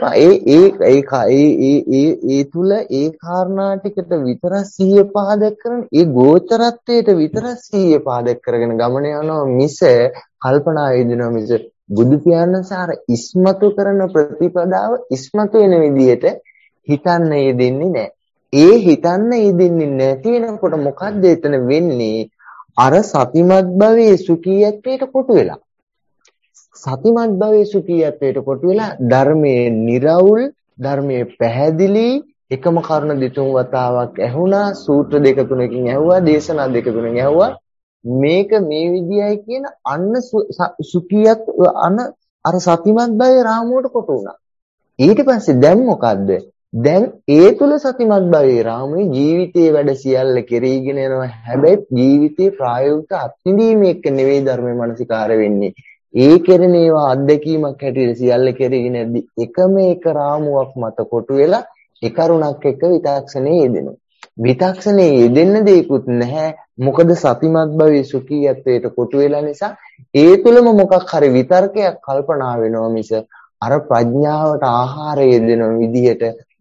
ඒ තුල ඒ කාරණා ටිකට විතර සිහිය පාදක කරන ඒ ගෝචරත්වයට විතර සිහිය පාදක කරගෙන ගමන යනවා මිස කල්පනා යෙදෙනවා මිස බුදු පියාණන් සාර ඉස්මතු කරන ප්‍රතිපදාව ඉස්මතු වෙන විදිහට හිතන්න යෙදෙන්නේ නැහැ. ඒ හිතන්න යෙදෙන්නේ නැති වෙනකොට මොකද්ද එතන වෙන්නේ? අර සතිමත් භවයේ සුඛියත්වයට කොටු වෙලා. සතිමත් භවයේ සුඛියත්වයට කොටු වෙලා ධර්මයේ නිර්වුල්, ධර්මයේ පැහැදිලි, එකම කරුණ දෙතුන් වතාවක් ඇහුණා, සූත්‍ර දෙක තුනකින් ඇහුවා, දේශනා දෙක තුනකින් ඇහුවා. මේක මේ විදියයි කියන අන්න සුඛියත් අර සතිමත් භවයේ රාමුවට කොටු වුණා. ඊට පස්සේ දැන් මොකද්ද? දැන් ඒ තුල සතිමත් භවයේ රාමුවේ ජීවිතයේ වැඩ සියල්ල කෙරීගෙන යනවා. හැබැයි ජීවිතේ ප්‍රායෝගික අත්විඳීම එක්ක නෙවෙයි ධර්මයේ මනසිකාර වෙන්නේ. ඒ කෙරෙන ඒවා අත්දැකීමක් හැටියට සියල්ල කෙරීගෙන යද්දි එකම එක රාමුවක් මත කොටු වෙලා ඒ කරුණක් එක්ක විතක්ෂණේ යෙදෙනවා. විතක්ෂණේ යෙදෙන්න දෙයක්වත් නැහැ. මොකද සතිමත් භවයේ සුඛියත්වයට කොටු වෙලා නිසා ඒ තුලම මොකක් හරි විතර්කයක් කල්පනා වෙනවා මිස අර ප්‍රඥාවට ආහාරය දෙන විදිහට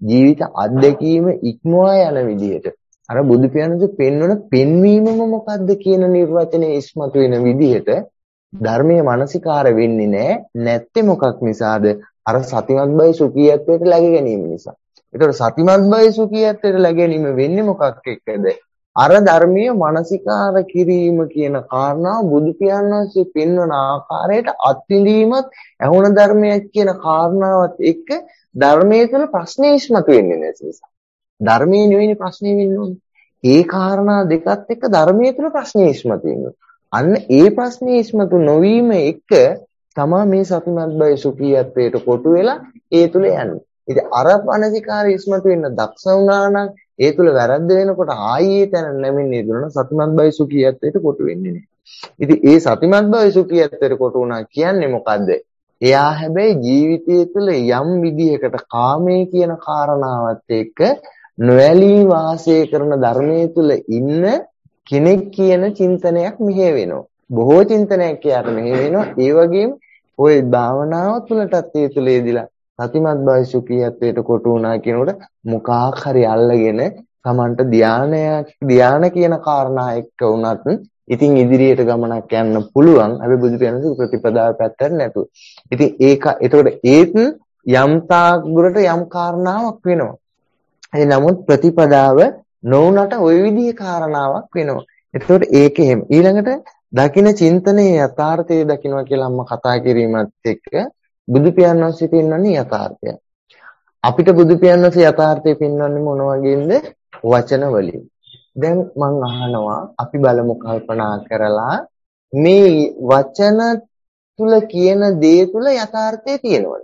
ජීවිත අත්දැකීම ඉක්මවා යන විදිහට අර බුදු පියාණන්ගේ පෙන්වන පෙන්වීමම මොකද්ද කියන නිර්වචනයේ ඉස්මතු වෙන විදිහට ධර්මයේ මානසිකාර වෙන්නේ නැහැ. නැත්තේ මොකක් නිසාද? අර සතිමත් බය සුඛියත්වයට läග ගැනීම නිසා. ඒතකොට සතිමත් බය සුඛියත්වයට läග ගැනීම වෙන්නේ මොකක් එක්කද? අර ධර්මීය මානසිකාර කිරීම කියන කාරණාව බුදු පියාණන් වහන්සේ පෙන්වන ආකාරයට අත්විඳීමත් ඇහුණ ධර්මයක් කියන කාරණාවත් එක්ක ධර්මයේ තුල ප්‍රශ්නේ ඉස්මතු වෙන්නේ නැති නිසා. ධර්මයේ නෙවෙයි ප්‍රශ්නේ වෙන්නේ. ඒ කාරණා දෙකත් එක්ක ධර්මයේ තුල ප්‍රශ්නේ ඉස්මතු වෙනවා. අන්න ඒ ප්‍රශ්නේ ඉස්මතු නොවීම එක්ක තමා මේ සතිමත් බය සුඛියත්වයට කොටු වෙලා ඒ තුල යන්නේ. ඉතින් අර මානසිකාර ඉස්මතු වෙන්න දක්ෂ වුණා නම් ඒ තුල වැරද්ද වෙනකොට ආයේ තැන නැමෙන්නේ දුන සතිමත් බය සුඛියත්වයට කොටු වෙන්නේ නැහැ. ඉතින් ඒ සතිමත් බය සුඛියත්වයට කොටු වුණා කියන්නේ මොකද්ද? එයා හැබැයි ජීවිතය තුළ යම් විදිහකට කාමයේ කියන කාරණාවත් එක්ක නොඇලී වාසය කරන ධර්මයේ තුල ඉන්න කෙනෙක් කියන චින්තනයක් මෙහෙ වෙනවා. බොහෝ චින්තනයක් යාට මෙහෙ වෙනවා. ඒ වගේම ওই භාවනාව තුලටත් ඒ තුල යෙදিলা සතිමත් බව සුඛියත්වයට කොටු වුණා කියනකොට මොකක් හරි අල්ලගෙන Tamanට ධානය කියන කාරණා එක්ක වුණත් ඉතින් ඉදිරියට ගමනක් යන්න පුළුවන්. හැබැයි බුදු පියාණන්ගේ ප්‍රතිපදාව පැත්තට නැතුව. ඉතින් එතකොට ඒත් යම් තාක් දුරට යම් කාරණාවක් වෙනවා. ඒ නමුත් ප්‍රතිපදාව නොවුනට ওই විදිහේ කාරණාවක් වෙනවා. එතකොට ඒක එහෙම. ඊළඟට දකින්න චින්තනයේ යථාර්ථය දකින්නවා කියලා අම්ම කතා කිරීමත් එක්ක බුදු පියාණන් වහන්සේ පෙන්වන්නේ යථාර්ථය. අපිට බුදු පියාණන් වහන්සේ යථාර්ථය පෙන්වන්නේ මොන වගේද? වචන වලින්. දැන් මම අහනවා අපි බලමු කල්පනා කරලා මේ වචන තුල කියන දේ තුල යථාර්ථය තියෙනවද?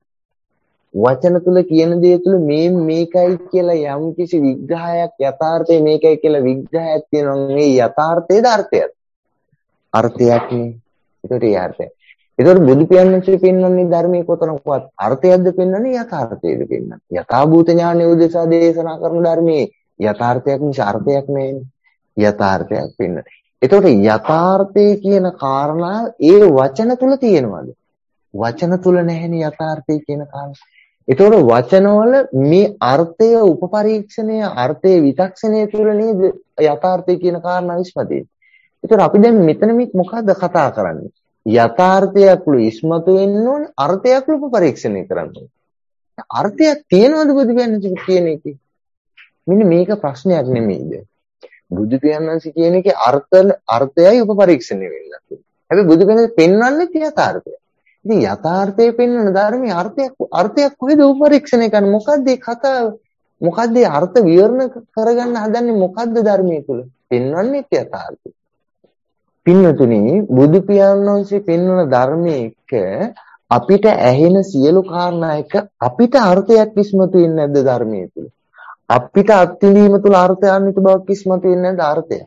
වචන තුල කියන දේ තුල මේකයි කියලා යම් කිසි විග්‍රහයක් යථාර්ථය මේකයි කියලා විග්‍රහයක් තියෙනවා. මේ යථාර්ථයේද අර්ථයද? අර්ථයක් නේ. ඒකට අර්ථය. ඒකට බුදු පියාණන්සේ පෙන්වන්නේ ධර්මයේ කොතනකවත් අර්ථයක්ද පෙන්වන්නේ යථාර්ථයද පෙන්වන්නේ. යථාභූත ඥානය උදෙසා දේශනා කරන ධර්මයේ යථාර්ථයක් නිසා අර්ථයක් නෙවෙයි. යථාර්ථයක් පෙන්වන්නේ. ඒකට යථාර්ථය කියන කාරණා ඒ වචන තුල තියෙනවද? වචන තුල නැහෙනේ යථාර්ථය කියන කාරණා. ඒතකොට වචනවල මේ අර්ථය උපපරීක්ෂණය අර්ථයේ විචක්ෂණය තුළ නේද යථාර්ථය කියන කාරණා විශ්මතේ. ඒතකොට අපි දැන් මෙතන මොකද්ද කතා කරන්නේ? යථාර්ථයක්ලු ඉස්මතු වෙන්න ඕනේ අර්ථයක්ලු උපපරීක්ෂණය කරන්න ඕනේ. අර්ථයක් තියෙනවද බුදු පියාණන් කියන එකේ? මෙන්න මේක ප්‍රශ්නයක් නෙමෙයිද? බුදු පියාණන් කියන එකේ අර්ථයයි උපපරීක්ෂණය වෙන්න ඕනේ. හැබැයි බුදු පියාණන් පෙන්වන්නේ යථාර්ථය. ඉතින් යථාර්ථයේ පෙන්වන ධර්මයේ අර්ථයක් කොහෙද උපරීක්ෂණය කරන්නේ? මොකද්ද මේ කතාව? මොකද්ද මේ අර්ථ විවරණ කරගන්න හදන්නේ? මොකද්ද ධර්මයේ තුල පෙන්වන්නේ යථාර්ථය? පින්නතුනි බුදු පියාණන් වහන්සේ පෙන්වන ධර්මයේ එක අපිට ඇහෙන සියලු කාරණා එක අපිට අර්ථයක් ඉස්මතු වෙන්නේ නැද්ද ධර්මයේ තුල? අපිට අත්විඳීම තුල අර්ථාන්විත බවක් ඉස්මතු වෙන්නේ නැද්ද අර්ථය?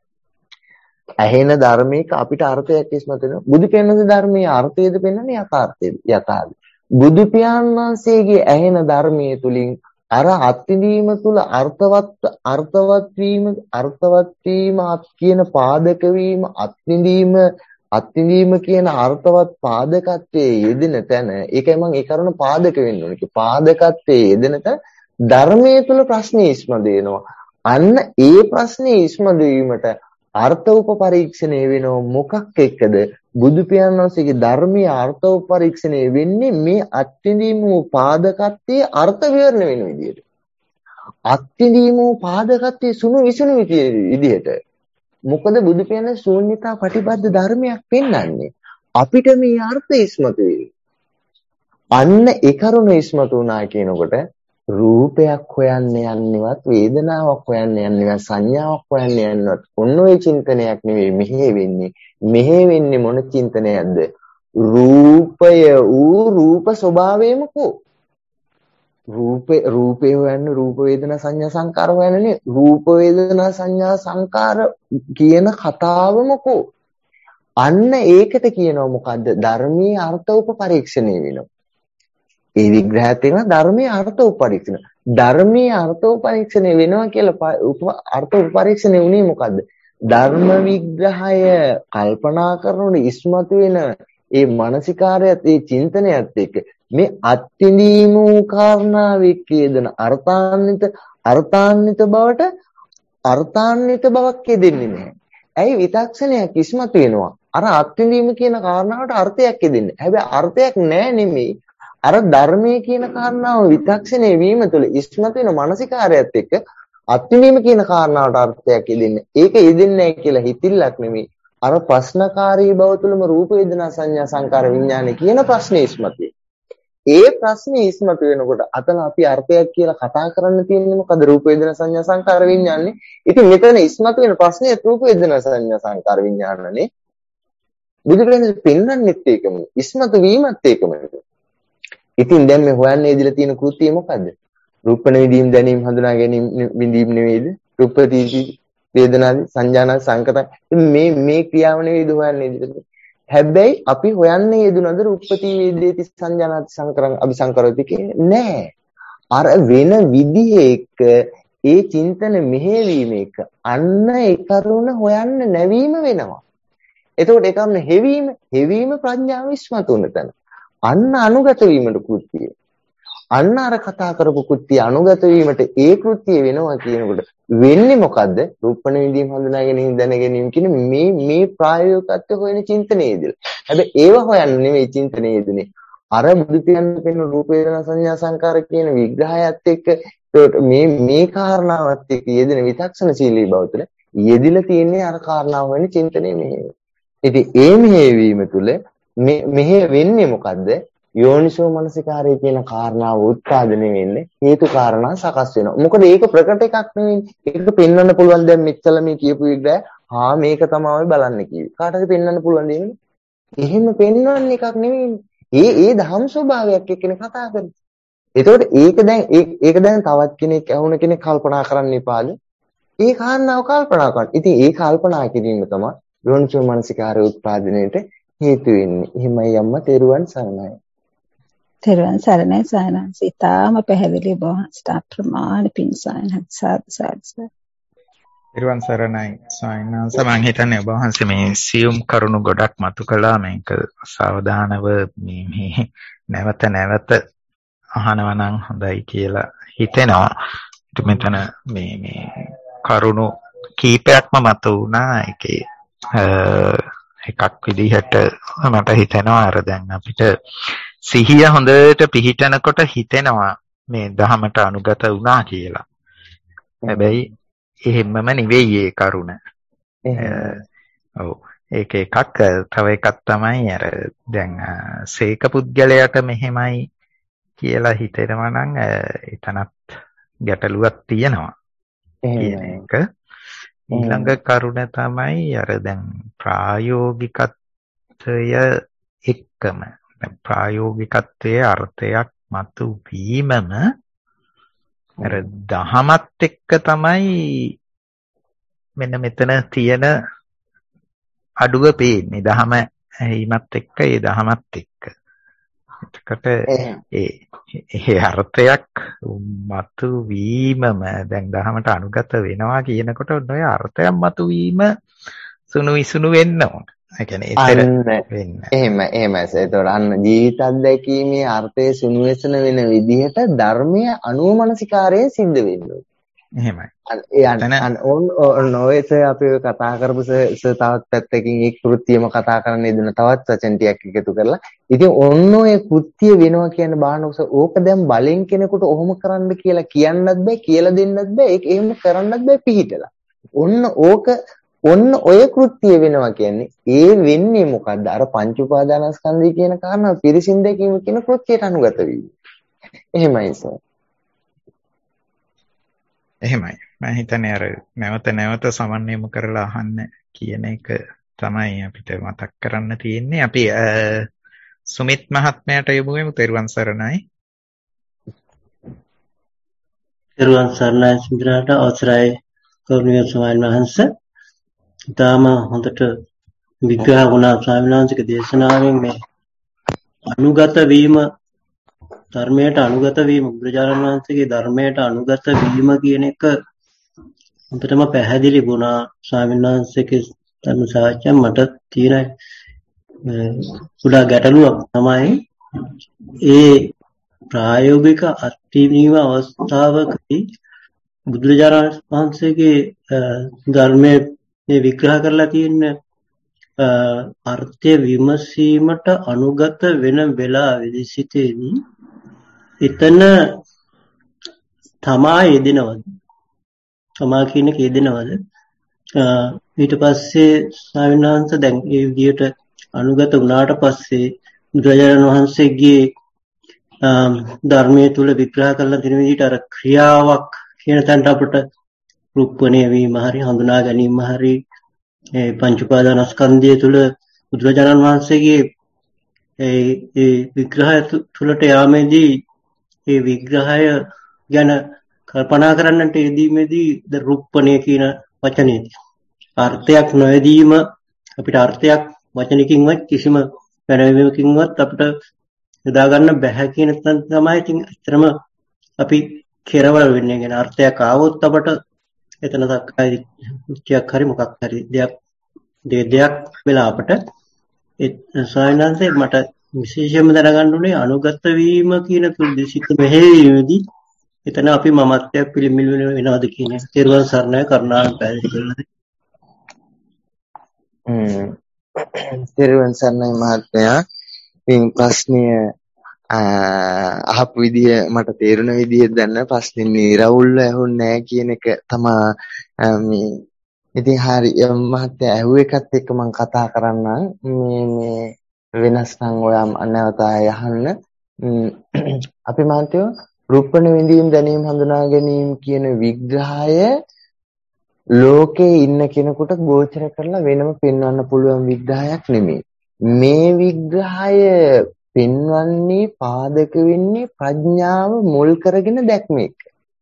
ඇහෙන ධර්මයක අපිට අර්ථයක් ඉස්මතු වෙනවා. බුදු පියාණන්ගේ ධර්මයේ අර්ථයද පෙන්වන්නේ යථාර්ථයද? යථාර්ථය. බුදු පියාණන් වහන්සේගේ ඇහෙන ධර්මයේ තුලින් අර අත්විඳීම තුල අර්ථවත් වීම කියන පාදක වීම අත්විඳීම කියන අර්ථවත් පාදකත්වයේ යෙදෙන තැන ඒකයි මම ඒ කරුණ පාදක වෙන්න ඕනේ. පාදකත්වයේ යෙදෙන තැන ධර්මයේ තුල ප්‍රශ්නේ ඉස්මතු වෙනවා. අන්න ඒ ප්‍රශ්නේ ඉස්මතු වීමට අර්ථ උපපරීක්ෂණය වෙනව මොකක් එක්කද? බුදු පියාණන් වහන්සේගේ ධර්මීය අර්ථ උපපරීක්ෂණය වෙන්නේ මේ අත්විඳීම වූ පාදකත්වයේ අර්ථ විවරණ වෙන විදිහට. අත්විඳීම වූ පාදකත්වයේ සුණු විසුණු විදිහට. මොකද බුදු පියාණන් ශූන්‍යතා ප්‍රතිපද ධර්මයක් පෙන්වන්නේ. අපිට මේ අර්ථ ඉස්මතු වෙයි. අන්න ඒ කරුණ ඉස්මතු වුණා කියනකොට රූපයක් හොයන්න යන්නේවත් වේදනාවක් හොයන්න යන්නේවත් සංඥාවක් හොයන්න යන්නවත් ඔන්න ඔය චින්තනයක් නෙවෙයි මෙහෙ වෙන්නේ මොන චින්තනයක්ද? රූපය ඌ රූප ස්වභාවයම කෝ රූපේ හොයන්න රූප වේදනා සංඥා සංකාර හොයන්නනේ. රූප වේදනා සංඥා සංකාර කියන කතාවම කෝ අන්න ඒකට කියනවා මොකද්ද? ධර්මීය අර්ථ උපපරීක්ෂණය වෙනවා. ඒ විග්‍රහය තියෙනවා ධර්මීය අර්ථ උපපරීක්ෂණ. ධර්මීය අර්ථ උපපරීක්ෂණය වෙනවා කියලා අර්ථ උපපරීක්ෂණය උනේ මොකද්ද? ධර්ම විග්‍රහය කල්පනා කරනකොට ඉස්මතු වෙන ඒ මානසිකාරයත් ඒ චින්තනයත් එක්ක මේ අත්විඳීම වූ කාරණාවෙක් යෙදෙන අර්ථාන්විත බවට අර්ථාන්විත බවක් යෙදෙන්නේ නැහැ. ඇයි විතක්ෂණයක් ඉස්මතු වෙනවා. අර අත්විඳීම කියන කාරණාවට අර්ථයක් යෙදෙන්නේ. හැබැයි අර්ථයක් නැහැ නෙමෙයි. අර ධර්මයේ කියන කාරණාව විතක්ෂණය වීම තුළ ඉස්මතු වෙන මානසිකාරයත් එක්ක අත්විඳීම කියන කාරණාවට අර්ථයක් යෙදෙන්නේ. ඒක යෙදෙන්නේ නැහැ කියලා හිතිල්ලක් නෙමෙයි. අර ප්‍රශ්නකාරී බව තුළම රූප වේදනා සංඥා සංකාර විඥාන කියන ප්‍රශ්නේ ඉස්මතු වෙනවා. ඒ ප්‍රශ්නේ ඉස්මතු වෙනකොට අතන අපි අර්ථයක් කියලා කතා කරන්න තියෙන්නේ මොකද? රූප වේදනා සංඥා සංකාර විඥානේ. ඉතින් මෙතන ඉස්මතු වෙන ප්‍රශ්නේ රූප වේදනා සංඥා සංකාර විඥානනේ. බුදුරජාණන් පෙන්වන්නෙත් ඒකම. ඉස්මතු වීමත් ඒකම. ඉතින් දැන් මේ හොයන්නේ ඉදලා තියෙන කෘත්‍යය මොකද්ද? රූපණ විදීම් දැනීම හඳුනා ගැනීම විදීම් නෙවෙයිද? රූපදී වේදනාදී සංජානන සංකත මේ ක්‍රියාව නෙවෙයිද හොයන්නේ ඉදලා. හැබැයි අපි හොයන්නේ යෙදුනද රූපති වේදේති සංජානනාති සංකරං අபிසංකරති කියන්නේ නෑ. අර වෙන විදිහේ එක ඒ චින්තන මෙහෙවීම එක අන්න ඒ කරුණ හොයන්න නැවීම වෙනවා. එතකොට ඒ කරුණ හෙවීම ප්‍රඥාව විශ්මතු වෙන තැන. අන්න අනුගත වීමට කෘත්‍යය. අන්න අර කතා කරපු කෘත්‍යය අනුගත වීමට ඒ කෘත්‍යය වෙනවා කියනකොට වෙන්නේ මොකද්ද? රූපණ විදීම් හඳුනා ගැනීම දැන ගැනීම කියන මේ ප්‍රායෝගිකත්වය හොයන චින්තනයේදී. හැබැයි ඒව හොයන්න නෙවෙයි චින්තනයේදී. අර බුදු පියාණන් පෙන්න රූප වේදනා සංඥා සංකාර කියන විග්‍රහයත් එක්ක මේ කාරණාවත් එක්ක යෙදෙන විතක්ෂණශීලී බව තුළ යෙදිලා තියෙන්නේ අර කාරණාව වෙන චින්තනයේ මෙහෙම. ඉතින් ඒ මෙහෙවීම තුළ මෙහෙ වෙන්නේ මොකද්ද? යෝනිසෝ මනසිකාරය කියන කාරණාව උත්පාදනය වෙන්නේ හේතු කාරණා සකස් වෙනවා. මොකද ඒක ප්‍රකට එකක් නෙවෙයි. ඒක පෙන්වන්න පුළුවන් දැන් මෙච්චර මේ කියපු විග්‍රහය මේක තමයි බලන්න කිව්වේ. කාටද පෙන්වන්න පුළුවන් දෙන්නේ? එහෙම පෙන්වන්න එකක් නෙවෙයි. ඒ ධම්ම ස්වභාවයක් එක්කනේ කතා කරන්නේ. ඒතකොට ඒක දැන් තවත් කෙනෙක් ඇහුණ කෙනෙක් කල්පනා කරන්න එපාද? ඒ කාරණාව කල්පනා කරන්න. ඉතින් ඒ කල්පනා කිරීම තමයි යෝනිසෝ මනසිකාරය උත්පාදනයේට හේතු වෙන්නේ. එහෙමයි අම්මා තෙරුවන් සරණයි. තෙරුවන් සරණයි සානංශ. ඊටාම පැහැදිලි බොහොමට අප්‍රමාණ පින් සානංශ සාදු. තෙරුවන් සරණයි සානංශ. මම හිතන්නේ ඔබ වහන්සේ මේ සියුම් කරුණු ගොඩක් මතු කළා. මේක සාවධානව මේ නැවත අහනවා නම් හොඳයි කියලා හිතෙනවා. මෙතන මේ කරුණු කීපයක්ම මතු වුණා. ඒකේ එකක් විදිහට මට හිතෙනවා අර දැන් අපිට සිහිය හොඳට පිහිටනකොට හිතෙනවා මේ ධහමට අනුගත වුණා කියලා. හැබැයි එහෙමම නෙවෙයි ඒ කරුණ. ඔව්. ඒක එකක්. තව එකක් තමයි අර දැන් සීක පුද්ගලයාට මෙහෙමයි කියලා හිතෙනවා නම් එතනත් ගැටලුවක් තියෙනවා. කියන එක. ඊළඟ කරුණ තමයි අර දැන් ප්‍රායෝගිකත්වය එක්කම ප්‍රායෝගිකත්වයේ අර්ථයක් මතු වීමම අර දහමත් එක්ක තමයි මෙන්න මෙතන තියෙන අඩුව පේන්නේ. දහම ඇහිමත් එක්ක ඒ දහමත් එක්ක. එතකොට ඒ අර්ථයක් මතු වීමම දැන් දහමට අනුගත වෙනවා කියනකොට ඔය අර්ථයක් මතු වීම සුණු විසුණු වෙන්න ඕන. ඒ කියන්නේ එහෙමයි. ඒතකොට අන්න ජීවිත අත්දැකීමේ අර්ථයේ සුණු වෙසන වෙන විදිහට ධර්මයේ අනුමනසිකාරයෙන් සිද්ධ වෙන්න ඕන. එහෙමයි. ඔය අපි කතා කරපු තවත් පැත්තකින් ඒ කෘත්‍යම කතා කරන්න ඉදන තවත් වචන ටිකක් එකතු කරලා ඉතින් ඔන්න ඔය කෘත්‍ය වෙනවා කියන බාහනක ඕක දැන් බලෙන් කෙනෙකුට ඔහොම කරන්න කියලා කියන්නත් බෑ කියලා දෙන්නත් බෑ ඒක එහෙම කරන්නත් බෑ පිළිහිටලා ඔන්න ඔය කෘත්‍ය වෙනවා කියන්නේ ඒ වෙන්නේ මොකද්ද අර පංච උපාදානස්කන්ධය කියන කාරණා පිරිසින් දැකීම කියන කෘත්‍යයට අනුගත වීම එහෙමයි සර් එහෙමයි. මම හිතන්නේ අර නැවත සමන්වයම කරලා අහන්න කියන එක තමයි අපිට මතක් කරන්න තියෙන්නේ. අපි සුමිත් මහත්මයාට යොමු වෙමු. තෙරුවන් සරණයි. තෙරුවන් සරණයි සින්දරට අවසරයි කරුණීය ස්වාමීන් වහන්සේ. ඊටම හොඳට විග්‍රහ වුණා ස්වාමීන් වහන්සේගේ දේශනාවෙන් මේ අනුගත වීම ධර්මයට අනුගත වීම බුදුරජාණන් වහන්සේගේ ධර්මයට අනුගත වීම කියන එක හොඳටම පැහැදිලි වුණා ස්වාමීන් වහන්සේගේ ධර්ම සාකච්ඡා මට තියෙන පුඩා ගැටලුවක් තමයි ඒ ප්‍රායෝගික අත්විඳීම අවස්ථාවකදී බුදුරජාණන් වහන්සේගේ ධර්මයේ විග්‍රහ කරලා තියෙන අර්ථය විමසීමට අනුගත වෙන වෙලාවේදී සිටේදී එතන තමා යෙදෙනවද? තමා කියන එක යෙදෙනවද? ඊට පස්සේ ස්වාමීන් වහන්සේ දැන් මේ විදියට අනුගත වුණාට පස්සේ බුදුරජාණන් වහන්සේගේ ධර්මයේ තුල විග්‍රහ කරලා තියෙන විදිහට අර ක්‍රියාවක් කියන තැනට අපිට රූපණය වීම හරි හඳුනා ගැනීම හරි ඒ පංච උපාදානස්කන්ධය තුල බුදුරජාණන් වහන්සේගේ ඒ විග්‍රහය තුලට යාමේදී ඒ විග්‍රහය ගැන කල්පනා කරන්නට යෙදීමේදී ද රූපණය කියන වචනේදී අර්ථයක් නොයදීම අපිට අර්ථයක් වචනකින්වත් කිසිම පැනවීමකින්වත් අපිට යොදා ගන්න බැහැ කියන තැන තමයි ඉතින් ඇත්තටම අපි කෙරවල වෙන්නේ. කියන අර්ථයක් ආවොත් අපට එතන සක්කාය දිට්ඨියක් හරි මොකක් හරි දෙයක් වෙලා අපට ඒ සායනන්සේ මට විශේෂයෙන්ම දැනගන්න උනේ අනුගත වීම කියන තුල්දිසිත මෙහෙයීමේදී එතන අපි මමත්වයක් පිළිමිල් වෙනවද කියන එක. තේරුවන් සරණයි කරුණාවෙන් පැහැදිලි කරලා. තෙරුවන් සරණයි මහත්මයා. මේ ප්‍රශ්නය අහපු විදිය මට තේරුණ විදිය දැන්න ප්‍රශ්නේ නිරවුල්ව ඇහුන්නේ නැහැ කියන එක තමයි මේ ඉතින් හරි මහත්මයා ඇහුව එකත් එක්ක මම කතා කරන්නම් මේ වෙනස් නම් ඔයා නැවත අහන්න. අපි මහත්මයා රූපණ විඳීම් දැනීම හඳුනා ගැනීම කියන විග්‍රහය ලෝකේ ඉන්න කෙනෙකුට ගෝචර කරලා වෙනම පෙන්වන්න පුළුවන් විග්‍රහයක් නෙමෙයි. මේ විග්‍රහය පෙන්වන්නේ පාදක වෙන්නේ ප්‍රඥාව මුල් කරගෙන දැක්ම එක.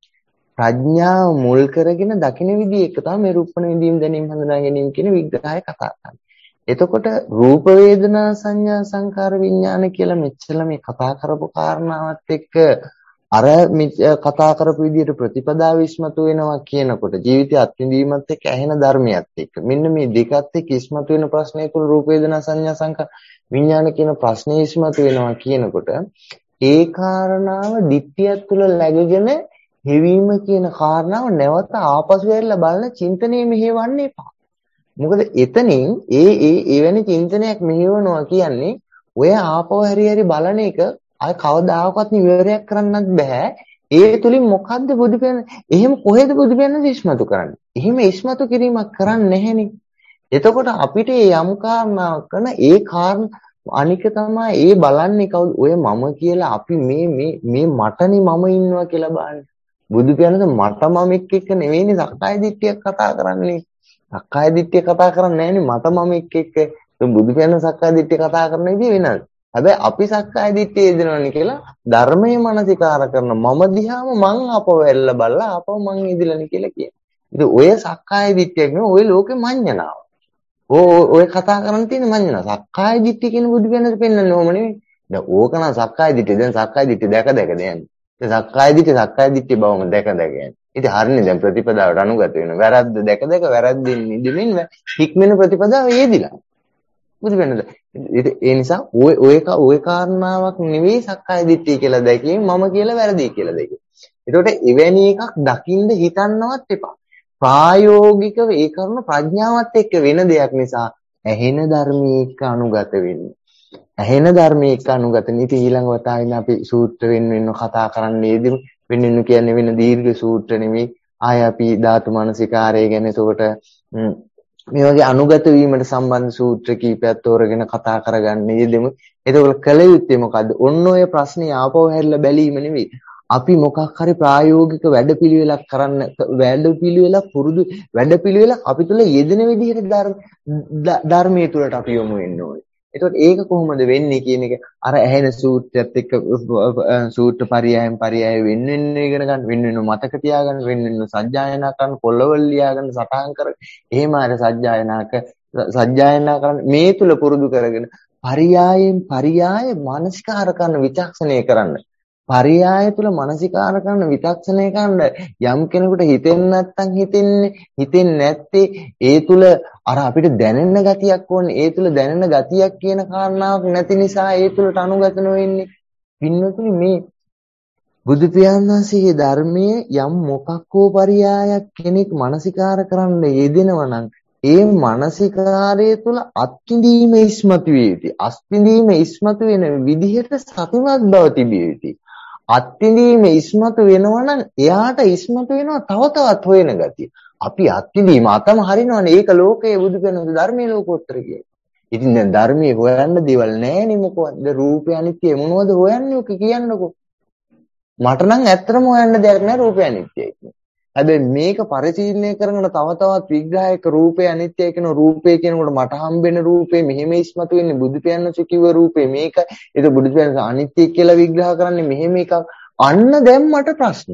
ප්‍රඥාව මුල් කරගෙන දකින විදිහ එක තමයි මේ රූපණ විඳීම් දැනීම හඳුනා ගැනීම කියන විග්‍රහය කතා කරන්නේ. එතකොට රූප වේදනා සංඥා සංකාර විඥාන කියලා මෙච්චර මේ කතා කරපු කාරණාවත් එක්ක අර කතා කරපු විදිහට ප්‍රතිපදාව ඉස්මතු වෙනවා කියනකොට ජීවිතය අත්විඳීමත් එක්ක ඇහෙන ධර්මයක් එක්ක මෙන්න මේ දෙකත් එක්ක ඉස්මතු වෙන ප්‍රශ්නය තුළ රූප වේදනා සංඥා සංකාර විඥාන කියන ප්‍රශ්නේ ඉස්මතු වෙනවා කියනකොට ඒ කාරණාව දිට්ඨියක් තුළ läගගෙන හෙවීම කියන කාරණාව නැවත ආපසු ඇරලා බලන චින්තනයේ මෙහෙවන්න එපා. මොකද එතනින් එවැනි චින්තනයක් මෙහෙවනවා කියන්නේ ඔය ආපව හරි බලන එක අය කවදාකවත් විවරයක් කරන්නත් බෑ. ඒ තුලින් මොකද්ද බුදු පියාණන් එහෙම කොහෙද බුදු පියාණන් ඉස්මතු කරන්නේ? එහෙම ඉස්මතු කිරීමක් කරන්නේ නැහෙනේ. එතකොට අපිට යම් කාරණාවක් කරන ඒ කාරණා අනික තමයි ඒ බලන්නේ කවුද? ඔය මම කියලා අපි මේ මටනේ මම ඉන්නවා කියලා බලන්නේ. බුදු පියාණන් මට මමෙක් එක්ක නෙවෙයිනේ සක්කාය දිට්ඨියක් කතා කරන්නේ. සක්කාය දිට්ඨිය කතා කරන්නේ නැහැනේ මට මමෙක් එක්ක. බුදු පියාණන් සක්කාය දිට්ඨිය කතා කරන විදිහ වෙනස්. හැබැයි අපි සක්කාය දිට්ඨිය යදිනවනේ කියලා ධර්මයේ මනසිකාර කරන මම දිහාම මං අපව එල්ල බලලා අපව මං ඉදිලනේ කියලා කියනවා. ඉතින් ඔය සක්කාය දිට්ඨියක් නෙවෙයි ඔය ලෝකේ මඤ්ඤණාව. ඔය කතා කරන් තියෙන මඤ්ඤණාව. සක්කාය දිට්ඨිය කියන බුදු පියාණන් පෙන්නන්නේ ඕම නෙවෙයි. දැන් ඕක නම් සක්කාය දිට්ඨිය. දැන් සක්කාය දිට්ඨිය දැක යන්නේ. ඒ සක්කාය දිට්ඨිය බවම දැක යන්නේ. ඉතින් හරිනේ දැන් ප්‍රතිපදාවට අනුගත වෙන. වැරද්ද දැක වැරද්දෙන් නිදෙමින් හික්මෙන ප්‍රතිපදාව යෙදිලා. බුදු වෙනද ඒ නිසා ඔය කාරණාවක් නෙවෙයි සක්කාය දිට්ඨිය කියලා දැකීම මම කියලා වැරදි කියලා දැකීම. ඒකට එවැනි එකක් දකින්න හිතන්නවත් එපා. ප්‍රායෝගිකව ඒ කරන ප්‍රඥාවත් එක්ක වෙන දෙයක් නිසා ඇහෙන ධර්මයේ එක්ක අනුගත වෙන්නේ. ඇහෙන ධර්මයේ එක්ක අනුගත නීති ඊළඟ වතාවෙන් අපි සූත්‍ර වෙන කතා කරන්නේදී වෙන කියන්නේ වෙන දීර්ඝ සූත්‍ර නෙවෙයි. ආය අපි ධාතු මනසිකාරය ගැන ඒකට මේ වගේ අනුගත වීමට සම්බන්ධ සූත්‍ර කීපයක් තෝරගෙන කතා කරගන්න යෙදෙමු. එතකොට කල යුත්තේ මොකද්ද? ඔන්න ඔය ප්‍රශ්නේ ආපහු හැරිලා බැලීම නෙවෙයි. අපි මොකක් හරි ප්‍රායෝගික වැඩපිළිවෙලක් කරන්න වැඩපිළිවෙලක් අපි තුල යෙදෙන විදිහට ධර්මයේ තුලට අපි යොමු වෙන්න ඕනේ. එතකොට ඒක කොහොමද වෙන්නේ කියන එක අර ඇහෙන සූත්‍රයත් එක්ක සූත්‍ර පරියායෙන් පරියාය වෙන ඉගෙන ගන්න වෙන මතක තියාගන්න වෙන සජ්ජායනා කරන්න කොළවල් ලියාගන්න සටහන් කර එහෙම අර සජ්ජායනා කරන්න මේ තුල පුරුදු කරගෙන පරියායෙන් පරියාය මානසිකාර කරන විචක්ෂණය කරන්න පරියාය තුල මානසිකාර කරන විතක්ෂණය කරන යම් කෙනෙකුට හිතෙන්නේ නැත්නම් හිතෙන්නේ නැත්තේ ඒ තුල අර අපිට දැනෙන ගතියක් ඕනේ. ඒ තුල දැනෙන ගතියක් කියන කාරණාවක් නැති නිසා ඒ තුලට අනුගත නොවෙන්නේ. පින්නතුනි මේ බුදු පියාණන් වහන්සේගේ ධර්මයේ යම් මොකක් හෝ පරියායක් කෙනෙක් මානසිකාර කරන්න යෙදෙනවා නම් ඒ මානසිකාරය තුළ අත්විඳීම ඉස්මතු විය යුතුයි. අත්විඳීම ඉස්මතු වෙන විදිහට සතිමත් බව තිබිය යුතුයි. අත්විඳීම ඉස්මතු වෙනවා නම් එයාට ඉස්මතු වෙනවා තව තවත් හොයන ගතිය. අපි අත්විඳීම අතම හරිනවනේ. ඒක ලෝකයේ බුදු කෙනෙකුගේ ධර්මයේ ලෝකෝත්තර කියන්නේ. ඉතින් දැන් ධර්මයේ හොයන්න දේවල් නැහැනේ මොකවද? රූපය අනිත්‍ය මොනවද හොයන්නේ ඔක කියන්නකෝ. මට නම් ඇත්තටම හොයන්න දෙයක් නැහැ රූපය අනිත්‍යයි කියන්නේ. හැබැයි මේක පරිශීලනය කරගෙන තව තවත් විග්‍රහයක රූපය අනිත්‍යයි කියන රූපය කියනකොට මට හම්බෙන රූපේ මෙහෙම ඉස්මතු වෙන්නේ බුදු පියාණන් කිව්ව රූපේ මේක. ඒක බුදු පියාණන් අනිත්‍ය කියලා විග්‍රහ කරන්නේ මෙහෙම එකක්. අන්න දැන් මට ප්‍රශ්න.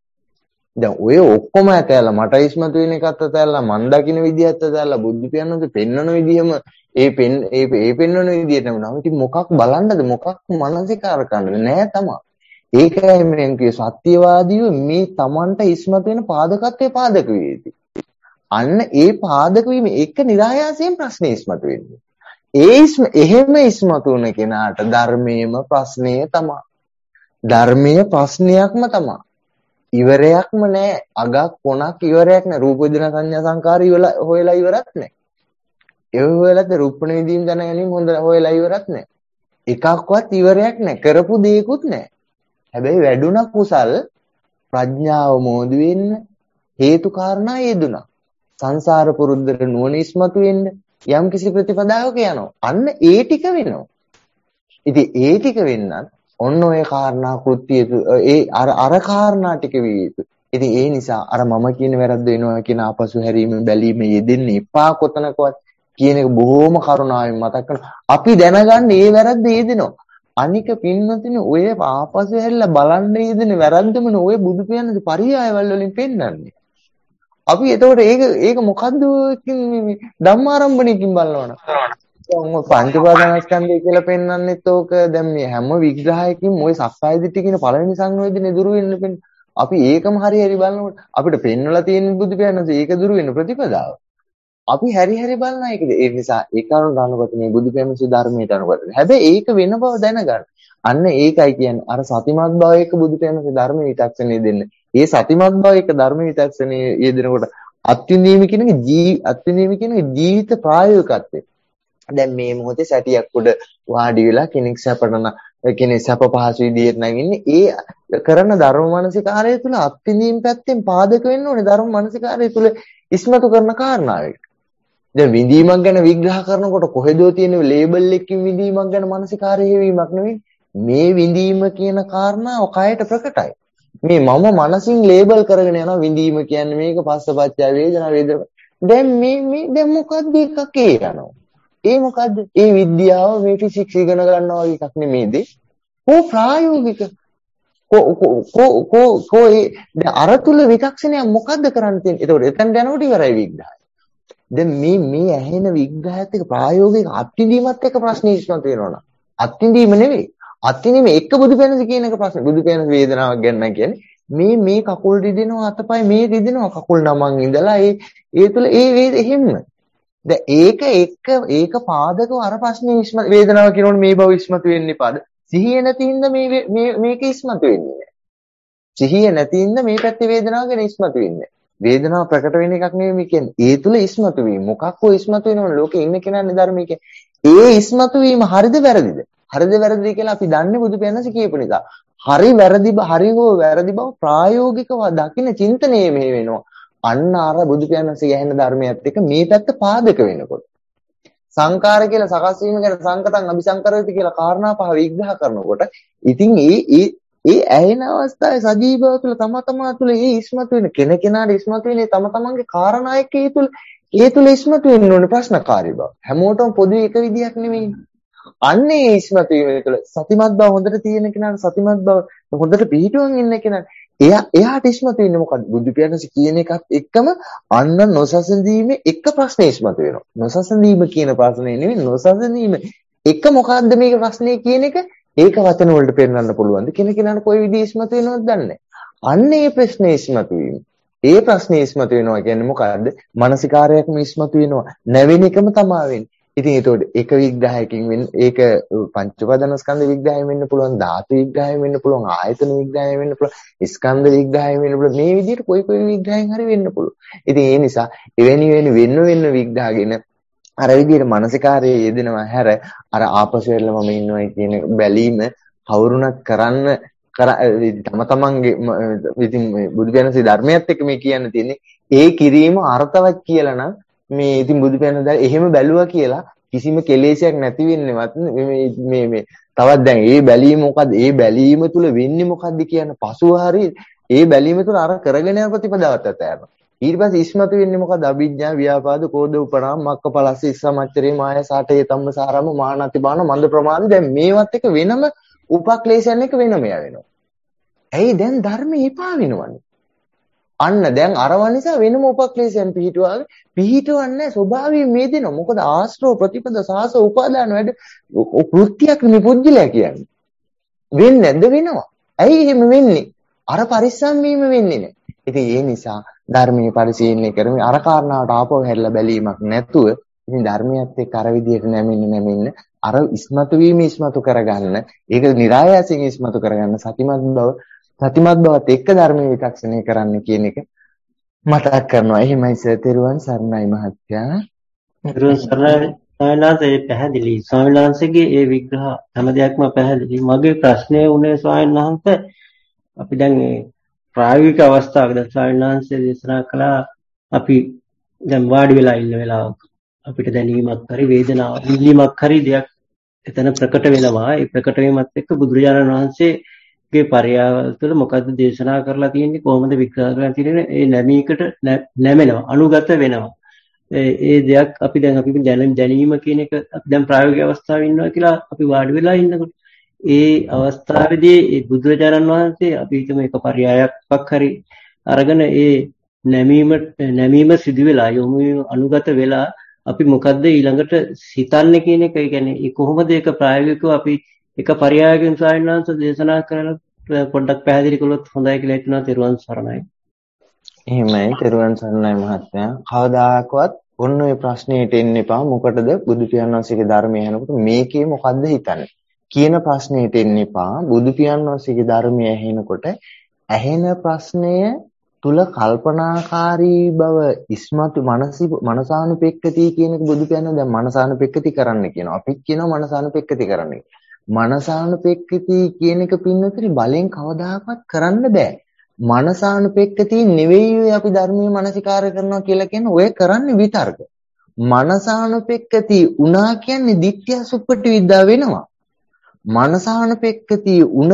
දැන් ඔය ඔක්කොම ඇතැල්ලා මට ඉස්මතු වෙන එකත් ඇතැල්ලා මන් දකින්න විදිහත් ඇතැල්ලා බුදු පියාණන් පෙන්වන විදිහම ඒ පෙන්වන විදිහට නම් ඉතින් මොකක් බලන්නද මොකක් මනසිකාර කරන්නද නෑ තමයි. ඒකයි මම කිය සත්‍යවාදීව මේ Tamanට ඉස්මතු වෙන පාදකත්වයේ පාදක විය යුතුයි. අන්න ඒ පාදක වීම එක නිරායාසයෙන් ප්‍රශ්නේ ඉස්මතු වෙන්නේ. එහෙම ඉස්මතු වුණ කෙනාට ධර්මයේම ප්‍රශ්නය තමයි. ධර්මයේ ප්‍රශ්නයක්ම තමයි. ඉවරයක්ම නෑ. අගක් කොනක් ඉවරයක් නෑ. රූප වේදනා සංඥා සංකාර හොයලා ඉවරක් නෑ. ඒ හොයලාද රූපණ විදීම් දැන ගැනීම හොඳ හොයලා ඉවරක් නෑ. එකක්වත් ඉවරයක් නෑ. කරපු දෙයක්වත් නෑ. හැබැයි වැඩුණ කුසල් ප්‍රඥාව මෝදු වෙන්න හේතු කාරණා යෙදුණා. සංසාර පුරුද්දට නුවණ ඉස්මතු වෙන්න යම් කිසි ප්‍රතිපදාවක යනවා. අන්න ඒ ටික වෙනවා. ඉතින් ඒ ටික වෙන්නත් ඔන්න ඔය කාරණා කෘත්‍ය ඒ අර කාරණා ටික විය යුතුයි. ඉතින් ඒ නිසා අර මම කියන වැරද්ද වෙනවා කියන ආපසු හැරීම බැලීම යෙදෙන්න එපා කොතනකවත් කියන එක බොහොම කරුණාවෙන් මතක් කරනවා. අපි දැනගන්න මේ වැරද්ද යෙදෙනවා. අනික පින්නතුනේ ඔය ආපසු හැරිලා බලන්න යෙදෙන වැරද්දමනේ ඔය බුදු පියාණන්ගේ පරියායවල වලින් පෙන්නන්නේ. අපි එතකොට ඒක මොකද්ද ධම්මාරම්භණයකින් බලනවනේ. දැන් පංච උපාදානස්කන්ධය කියලා පෙන්නන්නෙත් ඕක දැන් මේ හැම විග්‍රහයකින් ওই සක්කාය දිට්ඨිය කියන පළවෙනි සංවේදනේ දුරු වෙන්න පෙන්න. අපි ඒකම හරි බලනකොට අපිට පෙන්වලා තියෙන බුදු පියාණන්සේ ඒක දුරු වෙන ප්‍රතිපදාව. අපි හැරි බලන එකද ඒ නිසා ඒ කාරණා අනුගත මේ බුදු පියාණන්සේ ධර්මයට අනුගත. හැබැයි ඒක වෙන බව දැනගන්න. අන්න ඒකයි කියන්නේ අර සතිමත් බව එක බුදු පියාණන්සේ ධර්මයේ විතක්ෂණය දෙන්න. ඒ සතිමත් බව එක ධර්මයේ විතක්ෂණය යෙදෙනකොට අත්විඳීම කියන ජීවිත ප්‍රායෝගිකත්වය. දැන් මේ මොහොතේ සැටියක් උඩ වාඩි වෙලා කෙනෙක් සැප පහසු විදියට නැගින්නේ ඒ කරන ධර්ම මානසිකාරය තුළ අත්විඳීම් පැත්තෙන් පාදක වෙන්න ඕනේ ධර්ම මානසිකාරය තුළ ඉස්මතු කරන කාරණාවයි. දැන් විඳීමක් ගැන විග්‍රහ කරනකොට කොහෙදෝ තියෙන ලේබල් එකකින් විඳීමක් ගැන මානසිකාරය හේවීමක් නෙවෙයි. මේ විඳීම කියන කාරණාව කයට ප්‍රකටයි. මේ මම මනසින් ලේබල් කරගෙන යනවා විඳීම කියන්නේ මේක පස්සපච්චය වේදනා. දැන් දැන් මොකද්ද එකක් යනවා. ඒ මොකද්ද? ඒ විද්‍යාව මේ ෆිසික්ස් ඉගෙන ගන්නවා වගේ එකක් නෙමෙයිද? ප්‍රායෝගික. දැන් අර තුල විචක්ෂණය මොකද්ද කරන්න තියෙන්නේ? ඒතකොට එතන යනකොට ඉවරයි විග්‍රහය. දැන් මේ ඇහෙන විග්‍රහයත් එක්ක ප්‍රායෝගික අත්විඳීමත් එක්ක ප්‍රශ්නේ ඉස්මතු වෙනවනම් අත්විඳීම නෙවෙයි. අත්විඳීම එක්ක බුදු පියාණන් කියන එක ප්‍රශ්නේ. බුදු පියාණන් වේදනාවක් ගැන කියන්නේ මේ කකුල් රිදෙනවා අතපය මේ රිදෙනවා කකුල් නමන් ඉඳලා ඒ තුල එහෙම. දැන් ඒක පාදකව අර ප්‍රශ්නේ වේදනාව කියනෝනේ මේ බව ඉස්මතු වෙන්නේ පාද. සිහිය නැති හින්දා මේක ඉස්මතු වෙන්නේ නැහැ. සිහිය නැති හින්දා මේ පැත්තේ වේදනාව ගැන ඉස්මතු වෙන්නේ. වේදනාව ප්‍රකට වෙන එකක් නෙවෙයි මේ කියන්නේ. ඒ තුල ඉස්මතු වීම. මොකක් හෝ ඉස්මතු වෙනවනේ ලෝකේ ඉන්න කෙනානේ ධර්මයේ කියන්නේ. ඒ ඉස්මතු වීම හරිද වැරදිද? හරිද වැරදිද කියලා අපි දන්නේ බුදු පියාණන් කියපු නිසා. හරි හෝ වැරදි බව ප්‍රායෝගිකව දකින්න චින්තනයේ මෙහෙ වෙනවා. අන්න අර බුදු පියාණන්සේ ගැහෙන ධර්මයත් එක්ක මේ පැත්ත පාදක වෙනකොට. සංකාර කියලා සකස් වීම ගැන සංකතං අபிසංකරවිත කියලා කාරණා පහ විග්‍රහ කරනකොට ඉතින් ඒ ඇහෙන අවස්ථාවේ සජීව බව තුළ තමා තුළ ඒ ඉස්මතු වෙන කෙනාට ඉස්මතු වෙන්නේ තමන්ගේ කාරණා එක්ක ඒ තුළ ඉස්මතු වෙන්න ඕනේ ප්‍රශ්නකාරී බව. හැමෝටම පොදු එක විදියක් නෙමෙයි. අන්නේ ඉස්මතු වීම තුළ සතිමත් බව හොඳට තියෙන කෙනාට සතිමත් බව හොඳට පිළිටුවන් ඉන්න කෙනාට එයාට ඉස්මතු වෙන්නේ මොකද්ද? බුදු පියාණන් කියන එකත් එක්කම අන්න නොසසඳීමේ එක ප්‍රශ්නේ ඉස්මතු වෙනවා. නොසසඳීම කියන ප්‍රශ්නේ නෙවෙයි නොසසඳීම එක මොකද්ද මේක ප්‍රශ්නේ කියන එක ඒක වචන වලට පෙන්නන්න පුළුවන්ද? කෙනෙකුට කොයි විදිහ ඉස්මතු වෙනවද දන්නේ නැහැ. අන්න ඒ ප්‍රශ්නේ ඉස්මතු වීම. ඒ ප්‍රශ්නේ ඉස්මතු වෙනවා කියන්නේ මොකද්ද? මානසිකාරයක්ම ඉස්මතු වෙනවා. නැවෙන එකම තමයි වෙන්නේ. ඉතින් ඒතකොට එක විග්‍රහයකින් වෙන ඒක පංච උපාදානස්කන්ධ විග්‍රහයෙන් වෙන්න පුළුවන්, ධාතු විග්‍රහයෙන් වෙන්න පුළුවන්, ආයතන විග්‍රහයෙන් වෙන්න පුළුවන්, ස්කන්ධ විග්‍රහයෙන් වෙන්න පුළුවන්. මේ විදිහට කොයි විග්‍රහයෙන් හරි වෙන්න පුළුවන්. ඉතින් ඒ නිසා එවැනි වෙන විග්‍රහගෙන අර විදිහට මානසිකාරයේ යෙදෙනවා හැර අර ආපසු එල්ල මම ඉන්නවයි කියන බැලීම කවුරුණත් කරන්න තම තමන්ගේ ඉතින් බුදු පියාණන්සේ ධර්මයත් එක්ක මේ කියන්න තියෙන්නේ ඒ කිරීම අර්ථවත් කියලා නම් මේ ඉතින් බුදු පියාණන් දැන් එහෙම බැලුවා කියලා කිසිම කෙලෙසයක් නැති වෙන්නේවත් මේ තවත් දැන් ඒ බැලීම මොකද්ද ඒ බැලීම තුල වෙන්නේ මොකද්ද කියන පසුව හරි ඒ බැලීම තුල අර කරගෙන යන ප්‍රතිපදාවත් ඇතෑරනවා ඊට පස්සේ ඉස්මතු වෙන්නේ මොකද්ද අභිඥා ව්‍යාපාද කෝධ උපනාම මක්කපලස්ස ඉස්සමච්චරේ මාය සාටේ තම්ම සාරම මානති බාන මන්ද ප්‍රමාද දැන් මේවත් එක වෙනම උපක්ලේශයන් එක වෙනම වෙනවා. ඇයි දැන් ධර්මේ එපා වෙනවන්නේ? අන්න දැන් අරව නිසා වෙනම උපක්ලේශයන් පිහිටවන්නේ ස්වභාවයෙන් මේ දෙනවා. මොකද ආශ්‍රව ප්‍රතිපද සාස උපාදාන වැඩ කෘත්‍යයක් නේ පුජ්‍යලයා කියන්නේ. වෙන්නේ නැද්ද වෙනවා. ඇයි එහෙම වෙන්නේ? අර පරිස්සම් වීම වෙන්නේ නැහැ. ඉතින් ඒ නිසා ධර්මයේ පරිශීලනය කරමින් අර කාරණාවට ආපහු හැරිලා බැලීමක් නැතුව ඉතින් ධර්මයත් එක්ක අර විදියට නැමෙන්න අර ඉස්මතු කරගන්න ඒක નિરાයාසයෙන් ඉස්මතු කරගන්න සතිමත් බවත් එක්ක ධර්මයේ විචක්ෂණය කරන්න කියන එක මතක් කරනවා. එහෙමයි සර්. තෙරුවන් සරණයි මහත්තයා. තෙරුවන් සරණයි. ස්වාමීනාන්සේ පැහැදිලි. ස්වාමීනාන්සේගේ ඒ විග්‍රහ හැම දෙයක්ම පැහැදිලි. මගේ ප්‍රශ්නය උනේ ස්වාමීනාන්සේ අපි දැන් මේ ප්‍රායෝගික අවස්ථාවක දැන් ස්වාමීනාන්සේ දේශනා කළා අපි දැන් වාඩි වෙලා ඉන්න වෙලාවක අපිට දැනීමක් හරි වේදනාවක් නිවීමක් හරි දෙයක් එතන ප්‍රකට වෙනවා. ඒ ප්‍රකට වීමත් එක්ක බුදුරජාණන් වහන්සේගේ පරයාව තුළ මොකද්ද දේශනා කරලා තියෙන්නේ කොහොමද විග්‍රහ කරලා තියෙන්නේ ඒ නැමීකට නැමෙනවා අනුගත වෙනවා. ඒ දෙයක් අපි දැනීම කියන එක දැන් ප්‍රායෝගික අවස්ථාවේ ඉන්නවා කියලා අපි වාඩි වෙලා ඉන්නකොට ඒ අවස්ථාවේදී ඒ බුදුරජාණන් වහන්සේ අපි හිතමු එක පරයායක් හරි අරගෙන ඒ නැමීම සිදු වෙලා යොමු අනුගත වෙලා අපි මොකද්ද ඊළඟට සිතන්නේ කියන එක. ඒ කියන්නේ ඒ කොහොමද ඒක ප්‍රායෝගිකව අපි එක පරයායකින් සායනාංශ දේශනා කරලා පොඩ්ඩක් පැහැදිලි කළොත් හොඳයි කියලා හිතනවා. තෙරුවන් සරණයි. එහෙමයි. තෙරුවන් සරණයි මහත්තයා. කවදාකවත් ඔන්න ඔය ප්‍රශ්නෙට එන්න එපා. මොකටද බුදු පියාණන් වහන්සේගේ ධර්මය අහනකොට මේකේ මොකද්ද හිතන්නේ කියන ප්‍රශ්නෙට එන්න එපා. බුදු පියාණන් වහන්සේගේ ධර්මය ඇහෙනකොට ඇහෙන ප්‍රශ්නය තුල කල්පනාකාරී බව ඉස්මතු මනසානුපෙක්කති කියන එක බුදු පියාණන් දැන් මනසානුපෙක්කති කරන්න කියනවා. අපිත් කියනවා මනසානුපෙක්කති කරන්න. මනසානුපෙක්කති කියන එක පින්නතරි බලෙන් කවදාකවත් කරන්න බෑ. මනසානුපෙක්කති නෙවෙයි අපි ධර්මයේ මනසිකාර කරනවා කියලා කියන්නේ ඔය කරන්නේ විතර්ක. මනසානුපෙක්කති උනා කියන්නේ දිට්ඨිය සුප්පටි විද්‍යාව වෙනවා. මනසානුපෙක්කති උන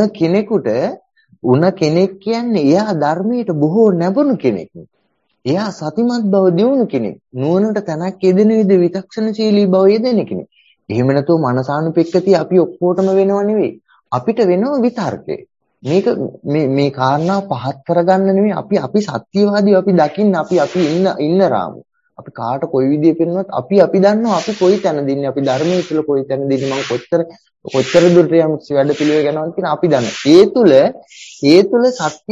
කෙනෙක් කියන්නේ එයා ධර්මයට බොහෝ නැඹුරු කෙනෙක්. එයා සතිමත් බව දියුණු කෙනෙක්. නුවණට තැනක් යෙදෙන විදිහ විචක්ෂණශීලී බව යෙදෙන කෙනෙක්. එහෙම නැතුව මනසානුපෙක්කති අපි ඔක්කොටම වෙනව නෙවෙයි. අපිට වෙනව විතර්කය. මේක මේ කාරණා පහත් කරගන්න නෙවෙයි අපි සත්‍යවාදී අපි දකින්න අපි ඉන්න රාමු. අපි කාට කොයි විදිහේ පෙන්වන්නත් අපි දන්නවා අපි කොයි තැනද ඉන්නේ අපි ධර්මයේ තුල කොයි තැනද ඉන්නේ මම කොච්චර දුරට යම් වැඩ පිළිවෙල යනවාද කියන අපි දන්නවා. ඒ තුල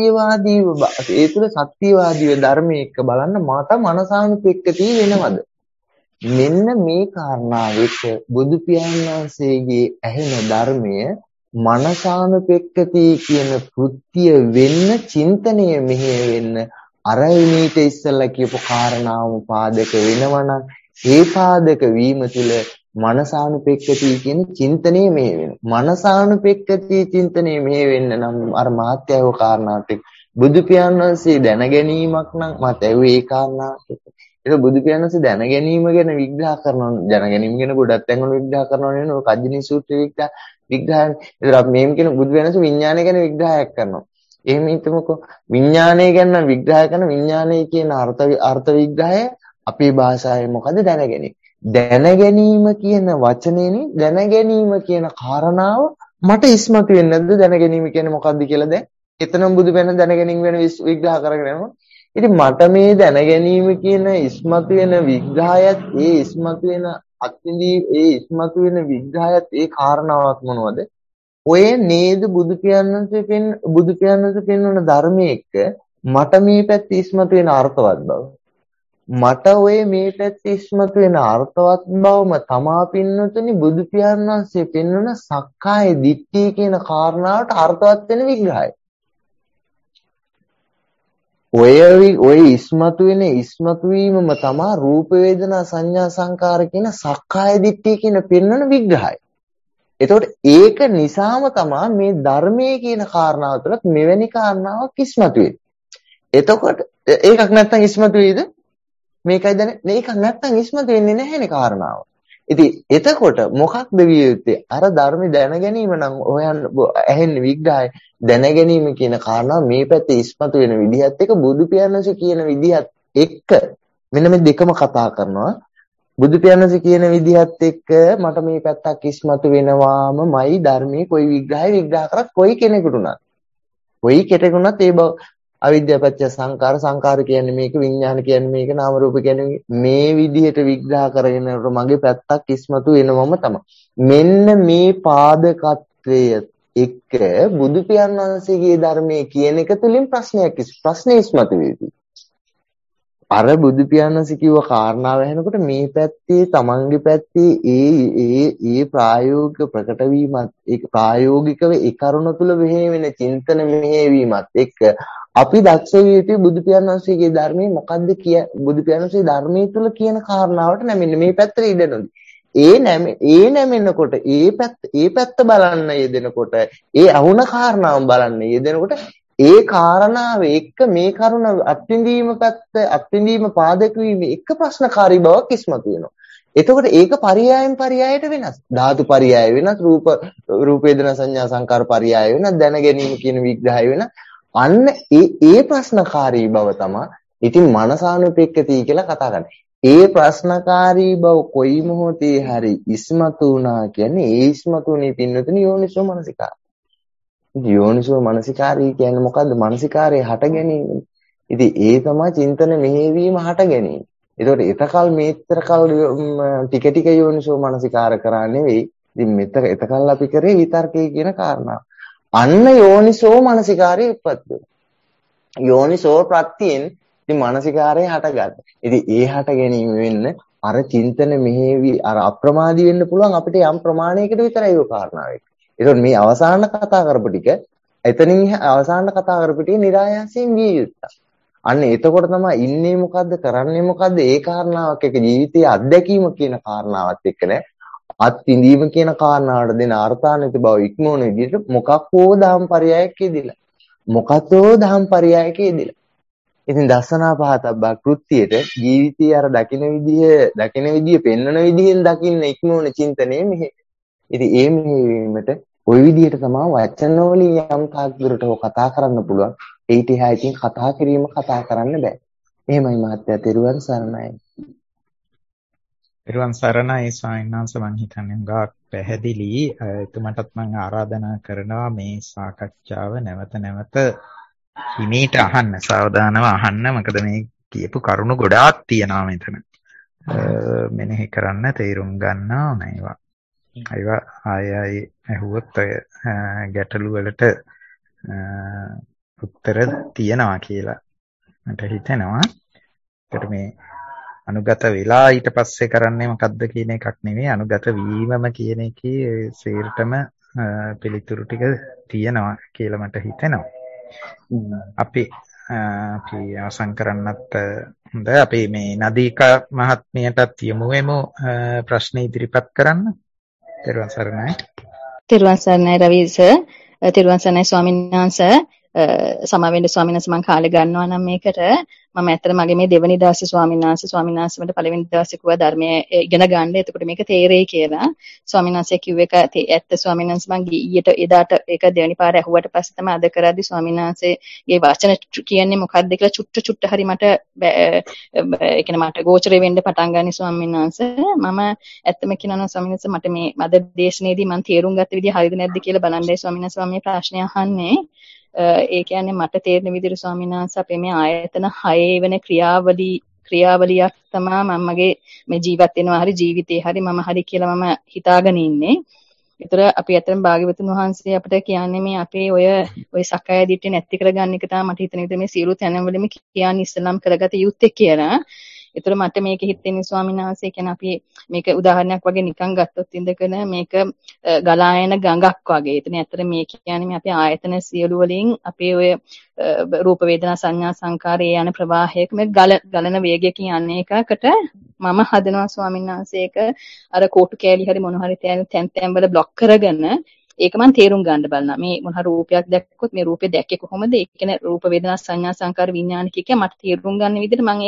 සත්‍යවාදීව ධර්මයේ එක්ක බලන්න මට මනසානුපෙක්කති වෙනවද? මෙන්න මේ කාරණාව එක්ක බුදු පියාණන් වහන්සේගේ ඇහෙන ධර්මය මනසානුපෙක්කති කියන කෘත්‍ය වෙන්න චින්තනය මෙහෙ වෙන්න අර මීට ඉස්සෙල්ලා කියපු කාරණාවම පාදක වෙනවනම් ඒ පාදක වීම තුළ මනසානුපෙක්කති කියන චින්තනය මෙහෙ වෙනවා. මනසානුපෙක්කති චින්තනය මෙහෙ වෙන්න නම් අර මාත්‍යව කාරණාවට බුදු පියාණන් වහන්සේ දැන ගැනීමක් නම් මත ඇව්වේ ඒ කාරණාවට. ඒක බුදු පියාණන් වහන්සේ දැන ගැනීම ගැන විග්‍රහ කරනවා. දැන ගැනීම ගැන ගොඩක් තැන්වල විග්‍රහ කරනවා නෙවෙයි ඔය කජ්ජනී සූත්‍රයේ විග්‍රහය. ඒතර අපි මේම් කියන බුදු පියාණන් වහන්සේ විඥානය ගැන විග්‍රහයක් කරනවා. එහෙම හිතමුකෝ විඥානය ගැන විග්‍රහ කරන විඥානය කියන අර්ථ විග්‍රහය අපේ භාෂාවේ මොකද දැනගැනීම. දැනගැනීම කියන වචනේනේ දැනගැනීම කියන කාරණාව මට ඉස්මතු වෙන්නේ නැද්ද දැනගැනීම කියන්නේ මොකද්ද කියලා දැන් එතනම බුදු වෙන දැනගැනීම වෙන විග්‍රහ කරගෙන යනවා. ඉතින් මට මේ දැනගැනීම කියන ඉස්මතු වෙන විග්‍රහයත් ඒ ඉස්මතු වෙන අත්විඳී ඒ ඉස්මතු වෙන විග්‍රහයත් ඒ කාරණාවක් මොනවද? ඔය නේද බුදු පියාණන්සේ පෙන්වන ධර්මයේ එක්ක මට මේ පැත්ත ඉස්මතු වෙන අර්ථවත් බව. මට ඔය මේ පැත්ත ඉස්මතු වෙන අර්ථවත් බවම තමා පින්නතුනි බුදු පියාණන්සේ පෙන්වන සක්කාය දිට්ඨිය කියන කාරණාවට අර්ථවත් වෙන විග්‍රහය. ඔය ඉස්මතු වීමම තමා රූප වේදනා සංඥා සංකාර කියන සක්කාය දිට්ඨිය කියන පෙන්වන විග්‍රහය. එතකොට ඒක නිසාම තමා මේ ධර්මයේ කියන කාරණාව තුළ මෙවැනි කාරණාවක් ඉස්මතු වෙන්නේ. එතකොට ඒකක් නැත්තම් ඉස්මතු වෙයිද? මේකයි දැන් මේකක් නැත්තම් ඉස්මතු වෙන්නේ නැහැනේ කාරණාව. ඉතින් එතකොට මොකක්ද විය යුත්තේ? අර ධර්ම දැන ගැනීම නම් හොයන්න ඇහෙන්නේ විග්‍රහය දැන ගැනීම කියන කාරණාව මේ පැත්තේ ඉස්මතු වෙන විදිහත් එක්ක බුදු පියාණන්සේ කියන විදිහත් එක්ක මෙන්න මේ දෙකම කතා කරනවා. බුදු පියාණන්සේ කියන විදිහත් එක්ක මට මේ පැත්තක් ඉස්මතු වෙනවාමයි ධර්මයේ කොයි විග්‍රහ කරත් කොයි කෙනෙකුටත් ඒ බව අවිද්‍යාපච්ච සංකාර කියන්නේ මේක විඥාන කියන්නේ මේක නාම රූප කියන්නේ මේ විදිහට විග්‍රහ කරගෙනට මගේ පැත්තක් ඉස්මතු වෙනවම තමයි. මෙන්න මේ පාදකත්වය එක්ක බුදු පියාණන් වහන්සේගේ ධර්මයේ කියන එක තුලින් ප්‍රශ්නේ ඉස්මතු වෙයි. අර බුදු පියාණන්සේ කිව්ව කාරණාව ඇහෙනකොට මේ පැත්තේ තමන්ගේ පැත්තේ ඒ ප්‍රායෝගික ප්‍රකට වීමත් ඒක ප්‍රායෝගිකව ඒ කරුණ තුල වෙන චින්තන මෙහෙවීමත් එක්ක අපි දක්ෂ විය යුතුයි බුදු පියාණන් වහන්සේගේ ධර්මයේ මොකද්ද බුදු පියාණන් වහන්සේ ධර්මයේ තුල කියන කාරණාවට නැමෙන්න මේ පැත්තට ඉඩ නොදී. ඒ නැමෙන්නකොට ඒ පැත්ත බලන්න යෙදෙනකොට ඒ අහුණ කාරණාව බලන්න යෙදෙනකොට ඒ කාරණාව එක්ක මේ කරුණ අත්විඳීම පාදක වීම එක ප්‍රශ්නකාරී බවක් ඉස්මතු වෙනවා. එතකොට ඒක පරියායෙන් පරියායට වෙනස්. ධාතු පරියාය වෙනස්, රූප වේදනා සංඥා සංකාර පරියාය වෙනස්, දැන ගැනීම කියන විග්‍රහය වෙනස්. අන්න ඒ ප්‍රශ්නකාරී බව තමයි ඉතින් මනසානුපෙක්කතිය කියලා කතා කරන්නේ. ඒ ප්‍රශ්නකාරී බව කොයි මොහොතේ හරි ඉස්මතු වුණා කියන්නේ ඒ ඉස්මතු වුණේ පින්නතුනි යෝනිසෝ මනසිකාරය. යෝනිසෝ මනසිකාරය කියන්නේ මොකද්ද? මනසිකාරයේ හට ගැනීම. ඉතින් ඒ තමයි චින්තන මෙහෙවීම හට ගැනීම. ඒතකොට එතකල් මේතරකල් ටික යෝනිසෝ මනසිකාර කරා නෙවෙයි. ඉතින් එතකල් අපි කරේ විතර්කයේ කියන කාරණාව. අන්න යෝනිසෝ මනසිකාරයේ උප්පත්ති. යෝනිසෝ ප්‍රත්‍යයෙන් ඉතින් මනසිකාරය හටගත්තා. ඉතින් ඒ හට ගැනීම වෙන්න අර චින්තන මෙහෙවි අර අප්‍රමාදී වෙන්න පුළුවන් අපිට යම් ප්‍රමාණයකට විතරයි ඒ කාරණාව. ඒතකොට මේ අවසාන කතා කරපු ටික එතනින් අවසාන කතා කරපු ටික નિરાයාසයෙන් විය යුතුයි. අන්න එතකොට තමයි ඉන්නේ මොකද්ද කරන්නේ මොකද්ද ඒ කාරණාවක් එක ජීවිතයේ අත්දැකීම කියන කාරණාවත් එක්ක නෑ අත්විඳීම කියන කාරණාවට දෙන අර්ථාන්විත බව ඉක්මවන විදිහට මොකක්කෝ දහම් පරයයක් යෙදිලා මොකතෝ දහම් පරයයක යෙදිලා ඉතින් දසනා පහතබ්බා කෘත්‍යයට ජීවිතයේ අර දකින විදිය පෙන්වන විදිහෙන් දකින්න ඉක්මවන චින්තනයේ මෙහෙ ඉතින් ඒ මෙහෙවීමට ওই විදිහට තමයි වචන වලින් යම් තාක් දුරට කතා කරන්න පුළුවන්. ඊට එහා ඉතින් කතා කරන්න බෑ. එහෙමයි මහත්තයා තෙරුවන් සරණයි. තෙරුවන් සරණයි ස්වාමීන් වහන්සේ මම හිතන්නේ ගාක් පැහැදිලි. එතුමටත් මම ආරාධනා කරනවා මේ සාකච්ඡාව නැවත හිමීට අහන්න සාවධානව අහන්න. මොකද මේ කියපු කරුණු ගොඩාක් තියෙනවා මෙතන. මෙනෙහි කරන්න තේරුම් ගන්න ඕනේ. ඒවා ආයෙ ඇහුවොත් ගැටලු වලට උත්තර තියනවා කියලා මට හිතෙනවා. ඒකට මේ අනුගත වෙලා ඊට පස්සේ කරන්නේ මොකද්ද කියන එකක් නෙවෙයි අනුගත වීමම කියන එකේ සේරටම පිළිතුරු ටික තියෙනවා කියලා මට හිතෙනවා. අපි අවසන් කරන්නත් හොඳයි. අපි මේ නදීකා මහත්මියටත් යමුවෙමු ප්‍රශ්න ඉදිරිපත් කරන්න. තෙරුවන් සරණයි. තෙරුවන් සරණයි රවි සර්. තෙරුවන් සරණයි ස්වාමීන් වහන්සේ. සමාවෙන්න ස්වාමීන් වහන්සේ මම කාලේ ගන්නවා නම් මේකට මම ඇත්තට මගේ මේ දෙවනි දවසේ ස්වාමීන් වහන්සේ මට පළවෙනි දවසේ කිව්වා ධර්මයේ ඉගෙන ගන්න. එතකොට මේක තේරෙයි කියලා. ස්වාමීන් වහන්සේ කිව්ව එක ඇත්ත ස්වාමීන් වහන්සේ මම ඊට එදාට ඒක දෙවනි පාර ඇහුවට පස්සේ තමයි අද කරද්දි ස්වාමීන් වහන්සේගේ වචන කියන්නේ මොකක්ද කියලා චුට්ට හරි මට ඒ කියන්නේ මට ගෝචරේ වෙන්න පටන් ගන්න ස්වාමීන් වහන්සේ. මම ඇත්තම කියනවා ස්වාමීන් වහන්සේ මට මේ අද දේශනේදී මම තේරුම් ගත්ත විදිහ හරිද නැද්ද කියලා බලන්නයි ස්වාමීන් වහන්සේ මම මේ ප්‍රශ්නය අහන්නේ. ඒ කියන්නේ මට තේරෙන විදිහට ස්වාමීන් වහන්සේ අපේ මේ ආයතන 6 වෙන ක්‍රියාවලියක් තමයි මමගේ මේ ජීවත් වෙනවා හරි ජීවිතේ හරි මම හරි කියලා මම හිතාගෙන ඉන්නේ. ඒතර අපි අතරම භාග්‍යවතුන් වහන්සේ අපිට කියන්නේ මේ අපේ ඔය සක්කාය දිට්ඨිය නැති කරගන්න එක තමයි මට හිතෙන විදිහට මේ සියලු තැන්වලම කියන්නේ ඉස්සලම් කරගත යුත්තේ කියලා. ඒතර මට මේක හිතෙන්නේ ස්වාමීන් වහන්සේ කියන්නේ අපි මේක උදාහරණයක් වගේ නිකන් ගත්තොත් ඉඳගෙන මේක ගලා යන ගඟක් වගේ. එතන ඇත්තට මේ කියන්නේ මේ අපේ ආයතන සියලු වලින් අපේ ඔය රූප වේදනා සංඥා සංකාර ඒ යන ප්‍රවාහයක මේ ගලන වේගයකින් යන්නේ එකකට මම හදනවා ස්වාමීන් වහන්සේ ඒක අර කෝටු කෑලි හරි මොන හරි තැන් වල બ્લોක් කරගෙන ඒක මම තේරුම් ගන්න බලනවා. මේ මොන හරි රූපයක් දැක්කොත් මේ රූපේ දැක්කේ කොහොමද? ඒ කියන්නේ රූප වේදනා සංඥා සංකාර විඥාන කිය මට තේරුම් ගන්න විදිහට මම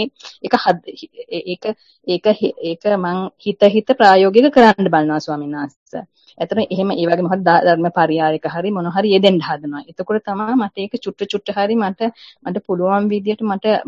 ඒක මං හිත ප්‍රායෝගික කරන්න බලනවා ස්වාමීන් වහන්සේ. ඇත්තට එහෙම ඒ වගේ මොහොත ධර්ම පරියායක හරි මොන හරි යෙදෙන්න හදනවා. එතකොට තමයි මට ඒක චුට්ට හරි මට පුළුවන් විදිහට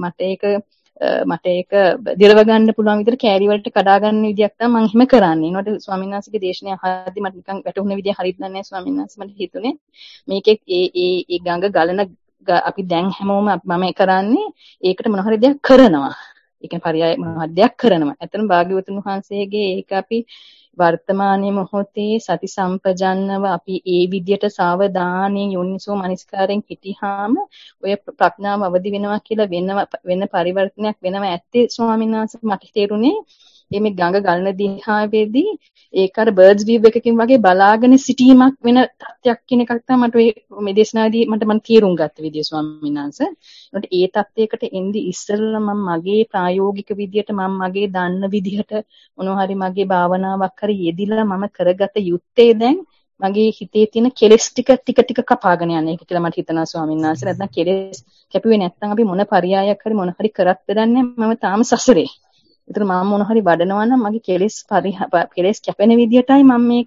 මට ඒක දිරව ගන්න පුළුවන් විදිහට කෑලි වලට කඩා ගන්න විදියක් තමයි මම එහෙම කරන්නේ. ඒනකොට ස්වාමීන් වහන්සේගේ දේශනාව අහද්දි මට නිකන් වැටහුණ විදිය හරියට නැහැ ස්වාමීන් වහන්සේ. මට හිතුනේ මේකේ ඒ ගඟ ගලන අපි දැන් හැමෝම මම කරන්නේ ඒකට මොන හරි දෙයක් කරනවා. ඒ කියන්නේ පරියාය මොන හරි දෙයක් කරනවා. ඇත්තටම භාග්‍යවතුන් වහන්සේගේ ඒක අපි වර්තමානයේ මොහොතේ සති සම්පජන්නව අපි ඒ විදියට සාවධානයෙන් යොනිසෝ මනස්කාරයෙන් හිටියාම ඔය ප්‍රඥාව අවදි වෙනවා කියලා වෙන පරිවර්තනයක් වෙනවා ඇත්තේ ස්වාමීන් වහන්සේ මට තේරුනේ මේ ගඟ ගලන දිහාවේදී ඒක අර බර්ඩ්ස් වීව් එකකින් වගේ බලාගෙන සිටීමක් වෙන තත්ත්වයක් කියන එකක් තමයි මට මේ දේශනාවේදී මම තේරුම් ගත්ත විදිය ස්වාමීන් වහන්සේ. ඒකට ඒ තත්ත්වයකට එන්නේ ඉස්සෙල්ලා මම මගේ ප්‍රායෝගික විදියට මම මගේ දන්න විදිහට මොනවා හරි මගේ භාවනාවක් හරි යෙදිලා මම කරගත යුත්තේ දැන් මගේ හිතේ තියෙන කෙලෙස් ටික කපාගෙන යන එක කියලා මට හිතනවා ස්වාමීන් වහන්සේ. නැත්නම් කෙලෙස් කැපුවේ නැත්නම් අපි මොන පරියායක් හරි මොන හරි කරත් දන්නේ මම තාම සසරේ. ඒතර මම මොන හරි වඩනවා නම් මගේ කෙලෙස් කැපෙන විදියටයි මම මේක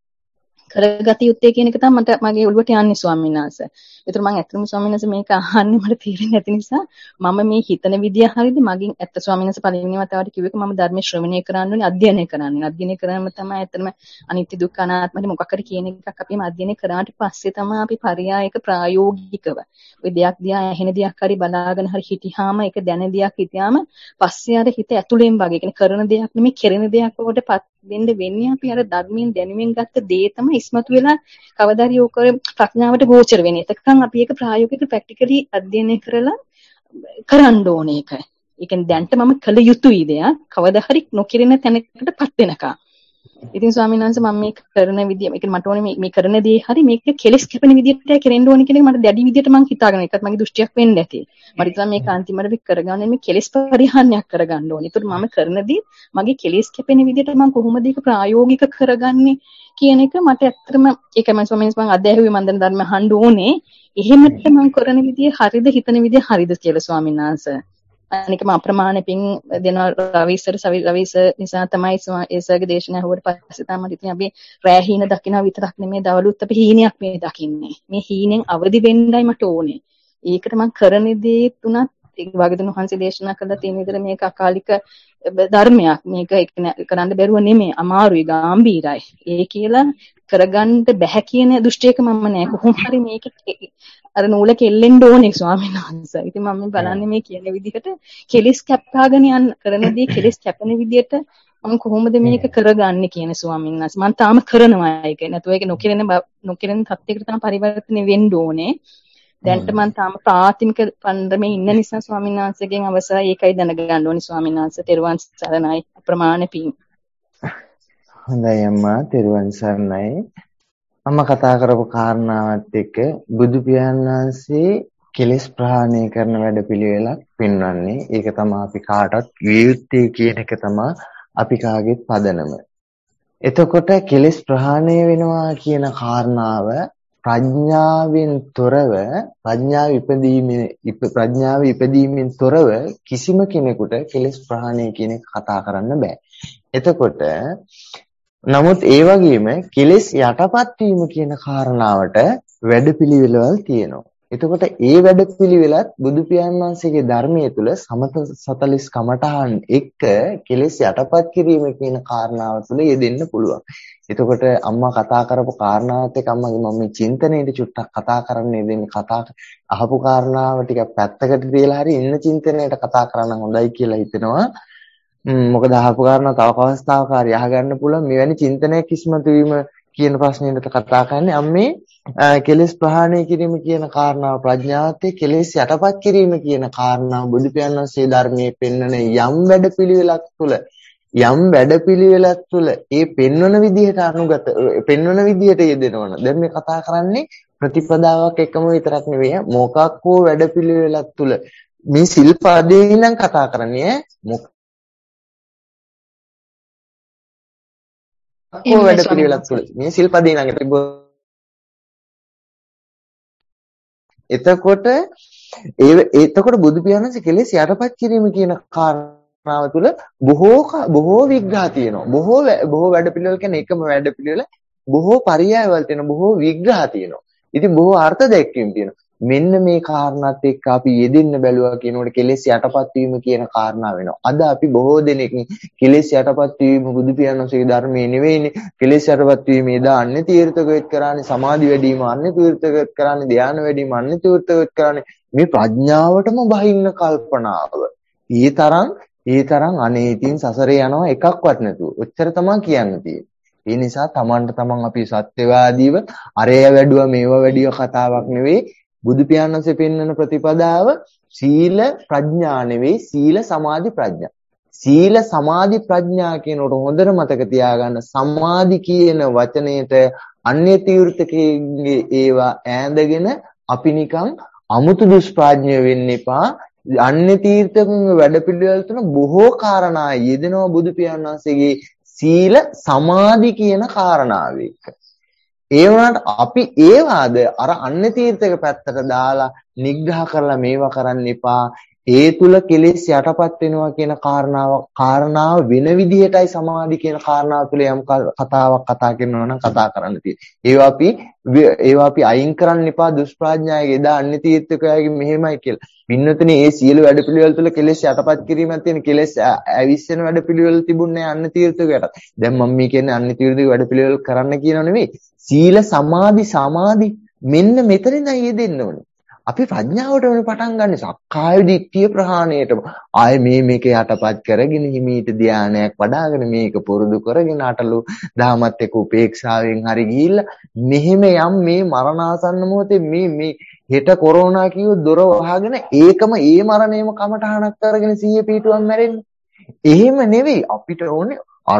කරගත යුත්තේ කියන එක තමයි මගේ ඔළුවට යන්නේ ස්වාමීන් වහන්සේ. ඒතර මම ඇත්තටම ස්වාමීන් වහන්සේ මේක අහන්නේ මට තේරෙන්නේ නැති නිසා මම මේ හිතන විදිය හරියද මගෙන් ඇත්ත ස්වාමීන් වහන්සේ පළවෙනි වතාවට කිව්ව එක මම ධර්ම ශ්‍රවණය කරන්න ඕනේ අධ්‍යයනය කරන්න. අධ්‍යයනය කරාම තමයි ඇත්තටම අනිත්‍ය දුක්ඛ අනාත්ම හරි මොකක් හරි කියන එකක් අපිම අධ්‍යයනය කරාට පස්සේ තමයි අපි පරියායක ප්‍රායෝගිකව ඔය දෙයක් දිහා ඇහෙන දෙයක් හරි බලාගෙන හරි හිටියාම ඒක දැනෙන දෙයක් හිටියාම පස්සේ අර හිත ඇතුලෙන් වගේ කියන්නේ කරන දෙයක් නෙමෙයි කෙරෙන දෙයක් වලට වෙන්නේ අපි අර ධර්මයෙන් දැනුමින් ගත්ත දේ තමයි ඉස්මතු වෙලා කවදා හරි ඕක ප්‍රඥාවට ගෝචර වෙන්නේ. එතකන් අපි ඒක ප්‍රායෝගික ප්‍රැක්ටිකලි අධ්‍යයනය කරලා කරන්න ඕනේ ඒක. ඒ කියන්නේ දැන්ට මම කළ යුතුයි දෙයක් කවදා හරි නොකිරෙන තැනකටපත් වෙනකම්. ඉතින් ස්වාමීන් වහන්සේ මම මේ කරන විදිය මේක මට ඕනේ මේ කරන දේ හරි මේක කෙලස් කැපෙන විදියට කෙරෙන්න ඕනේ කියන එක මට දැඩි විදියට මම හිතාගෙන ඒකත් මගේ දෘෂ්ටියක් වෙන්න ඇති. මට හිතනවා මේක අන්තිමට වික් කරගන්න මේ කෙලස් පරිහරණයක් කරගන්න ඕනේ. ඒතකොට මම කරන දේ මගේ කෙලස් කැපෙන විදියට මම කොහොමද ඒක ප්‍රායෝගික කරගන්නේ කියන එක මට ඇත්තටම ඒකම ස්වාමීන් වහන්සේ මම අධ්‍යයහුවේ මන්දන ධර්ම අහන්න ඕනේ. එහෙමත් මම කරන විදිය හරිද හිතන විදිය හරිද කියලා ස්වාමීන් වහන්සේ. අනිකම අප්‍රමාණ පින් දෙන රවිසර් නිසා තමයි ඒසගේ දේශනා හුවට පස්සේ තමයි ඉතින් අපි රෑ හීන දකින්න විතරක් නෙමෙයි දවලුත් අපි හීනයක් මේ දකින්නේ. මේ හීනෙන් අවදි වෙන්නයි මට ඕනේ. ඒකට මම කරන දේ තුනත් වගතුන් වහන්සේ දේශනා කළා තියෙන විදිහට මේක අකාලික ධර්මයක්. මේක කරන්න බැරුව නෙමෙයි අමාරුයි ගැඹීරයි. ඒ කියලා කරගන්න බැහැ කියන දෘෂ්ටියක මම නෑ. කොහොම හරි මේක අර නූල කෙල්ලෙන්න ඕනේ ස්වාමීන් වහන්සේ. ඉතින් මම බලන්නේ මේ කියන විදිහට කෙලිස් කැප්පාගෙන යන කරනදී කෙලිස් කැපෙන විදිහට මම කොහොමද මේක කරගන්නේ කියන ස්වාමීන් වහන්සේ. මම තාම කරනවා ඒක. නැතුව ඒක නොකිරෙන තත්යකට තමයි පරිවර්තනය වෙන්න ඕනේ. දැන්ට මම තාම ප්‍රාථමික පන්දමේ ඉන්න නිසා ස්වාමීන් වහන්සේගෙන් අවසරයි ඒකයි දැනගන්න ඕනේ ස්වාමීන් වහන්සේ. තෙරුවන් සරණයි අප්‍රමාණ පිං. හොඳයි අම්මා තෙරුවන් සරණයි. අම්මා කතා කරපු කාරණාවත් එක්ක බුදු පියාණන් වහන්සේ කෙලෙස් ප්‍රහාණය කරන වැඩපිළිවෙලක් පෙන්වන්නේ. ඒක තමයි අපි කාටවත් වියුත්තේ කියන එක තමයි අපි කාගෙත් පදනම. එතකොට කෙලෙස් ප්‍රහාණය වෙනවා කියන කාරණාව ප්‍රඥාවෙන් තොරව ප්‍රඥාව ඉපදීමෙන් තොරව කිසිම කෙනෙකුට කෙලෙස් ප්‍රහාණය කියන එක කතා කරන්න බෑ. එතකොට නමුත් ඒ වගේම කෙලෙස් යටපත් වීම කියන කාරණාවට වැඩපිළිවෙළවල් තියෙනවා. එතකොට ඒ වැඩපිළිවෙලත් බුදු පියාණන් වහන්සේගේ ධර්මයේ තුල සමත 40 කමඨහන් එක්ක කෙලෙස් යටපත් කිරීම කියන කාරණාව තුල යෙදෙන්න පුළුවන්. එතකොට අම්මා කතා කරපු කාරණාවත් එක්ක අම්මගේ මම මේ චින්තනයේදී චුට්ටක් කතා කරන්නේ දෙන්නේ කතා අහපු කාරණාව ටික පැත්තකට තියලා හරි ඉන්න චින්තනයට කතා කරන්න හොඳයි කියලා හිතෙනවා. මොකද අහපු කාරණා තව අවස්ථාවක හරි අහගන්න පුළුවන් මෙවැනි චින්තනයක් ඉස්මතු වීම කියන ප්‍රශ්නෙට කතා කරන්නේ අම්මේ කෙලෙස් ප්‍රහාණය කිරීම කියන කාරණාව ප්‍රඥාවතේ කෙලෙස් යටපත් කිරීම කියන කාරණාව බුදු පියාණන් වහන්සේ ධර්මයේ පෙන්වන යම් වැඩපිළිවෙලක් තුළ ඒ පෙන්වන විදිහට යෙදෙනවන. දැන් මේ කතා කරන්නේ ප්‍රතිපදාවක් එකම විතරක් නෙවෙයි. මොකක් හෝ වැඩපිළිවෙලක් තුළ මේ සිල්පදේ ඉඳන් කතා කරන්නේ මොකක් හෝ වැඩපිළිවෙලක් තුළ මේ සිල්පදේ ඉඳන් එතකොට බුදු පියාණන් වහන්සේ කෙලෙස් යටපත් කිරීම කියන කාරණාව තුළ බොහෝ විග්‍රහ තියෙනවා. බොහෝ වැඩපිළිවෙල කියන්නේ එකම වැඩපිළිවෙල බොහෝ පරියායවල තියෙන බොහෝ විග්‍රහ තියෙනවා. ඉතින් බොහෝ අර්ථ දැක්වීම් තියෙනවා. මෙන්න මේ කාරණාත් එක්ක අපි යෙදෙන්න බැලුවා කියනකොට කෙලෙස් යටපත් වීම කියන කාරණාව වෙනවා. අද අපි බොහෝ දෙනෙක් කෙලෙස් යටපත් වීම බුදු පියාණන් වහන්සේගේ ධර්මයේ නෙවෙයිනේ. කෙලෙස් යටපත් වීම එදා අන්නේ තීර්ථකවෙත් කරන්නේ, සමාධි වැඩිම අන්නේ තීර්ථකවෙත් කරන්නේ, ධ්‍යාන වැඩිම අන්නේ තීර්ථකවෙත් කරන්නේ. මේ ප්‍රඥාවටම බහින්න කල්පනාව. ඒ තරම් අනේ ඉතින් සසරේ යනවා එකක්වත් නැතුව. ඔච්චර තමයි කියන්න තියෙන්නේ. ඒ නිසා තමන්ට තමන් අපි සත්‍යවාදීව අරය වැඩුවා මේවා වැඩිව කතාවක් නෙවෙයි. බුදු පියාණන් වහන්සේ පෙන්වන ප්‍රතිපදාව සීල ප්‍රඥා නෙවෙයි, සීල සමාධි ප්‍රඥා. සීල සමාධි ප්‍රඥා කියනකොට හොඳට මතක තියාගන්න. සමාධි කියන වචනයට අන්‍ය තීර්ථකයේ ඒවා ඈඳගෙන අපි නිකන් අමුතු දුෂ්ප්‍රඥය වෙන්න එපා. අන්‍ය තීර්ථකගේ වැඩපිළිවෙල තුන බොහෝ කාරණා යෙදෙනවා බුදු පියාණන් වහන්සේගේ සීල සමාධි කියන කාරණාව එක්ක. ඒ වුණාට අපි ඒවාද අර අන්‍ය තීර්ථක පැත්තට දාලා නිග්‍රහ කරලා මේවා කරන්න එපා. ඒ තුල කෙලෙස් යටපත් වෙනවා කියන කාරණාව වෙන විදිහටයි සමාධි කියන කාරණාව තුල යම් කතාවක් කතා කරනවා නම් කතා කරන්න තියෙන්නේ. ඒවා අපි අයින් කරන්න එපා දුෂ්ප්‍රඥායගේ එදා අන්‍ය තීර්ථකයාගේ මෙහෙමයි කියලා. පින්නතනේ මේ සියලු වැඩපිළිවෙල තුල කෙලෙස් යටපත් කිරීමක් තියෙන කෙලෙස් ඇවිස්සෙන වැඩපිළිවෙල තිබුණේ අන්‍ය තීර්ථකයට. දැන් මම මේ කියන්නේ අන්‍ය තීර්ථක වැඩපිළිවෙල කරන්න කියනව නෙවෙයි. සීල සමාධි මෙන්න මෙතනයි යෙදෙන්න ඕනේ. අපි ප්‍රඥාවටම පටන් ගන්න සක්කාය දිට්ඨිය ප්‍රහාණයටම ආයේ මේක යටපත් කරගෙන හිමීට ධානයක් වඩ아가න මේක පුරුදු කරගෙන අටලු දහමත් එක්ක උපේක්ෂාවෙන් හරි ගිහිල්ලා මෙහෙම යම් මේ මරණාසන්න මොහොතේ මේ හෙට කොරෝනා කියෝ දොර වහගෙන ඒකම ඒ මරණයම කමටහනක් කරගෙන 100 පීටුවක් මැරෙන්නේ. එහෙම නෙවෙයි අපිට ඕනේ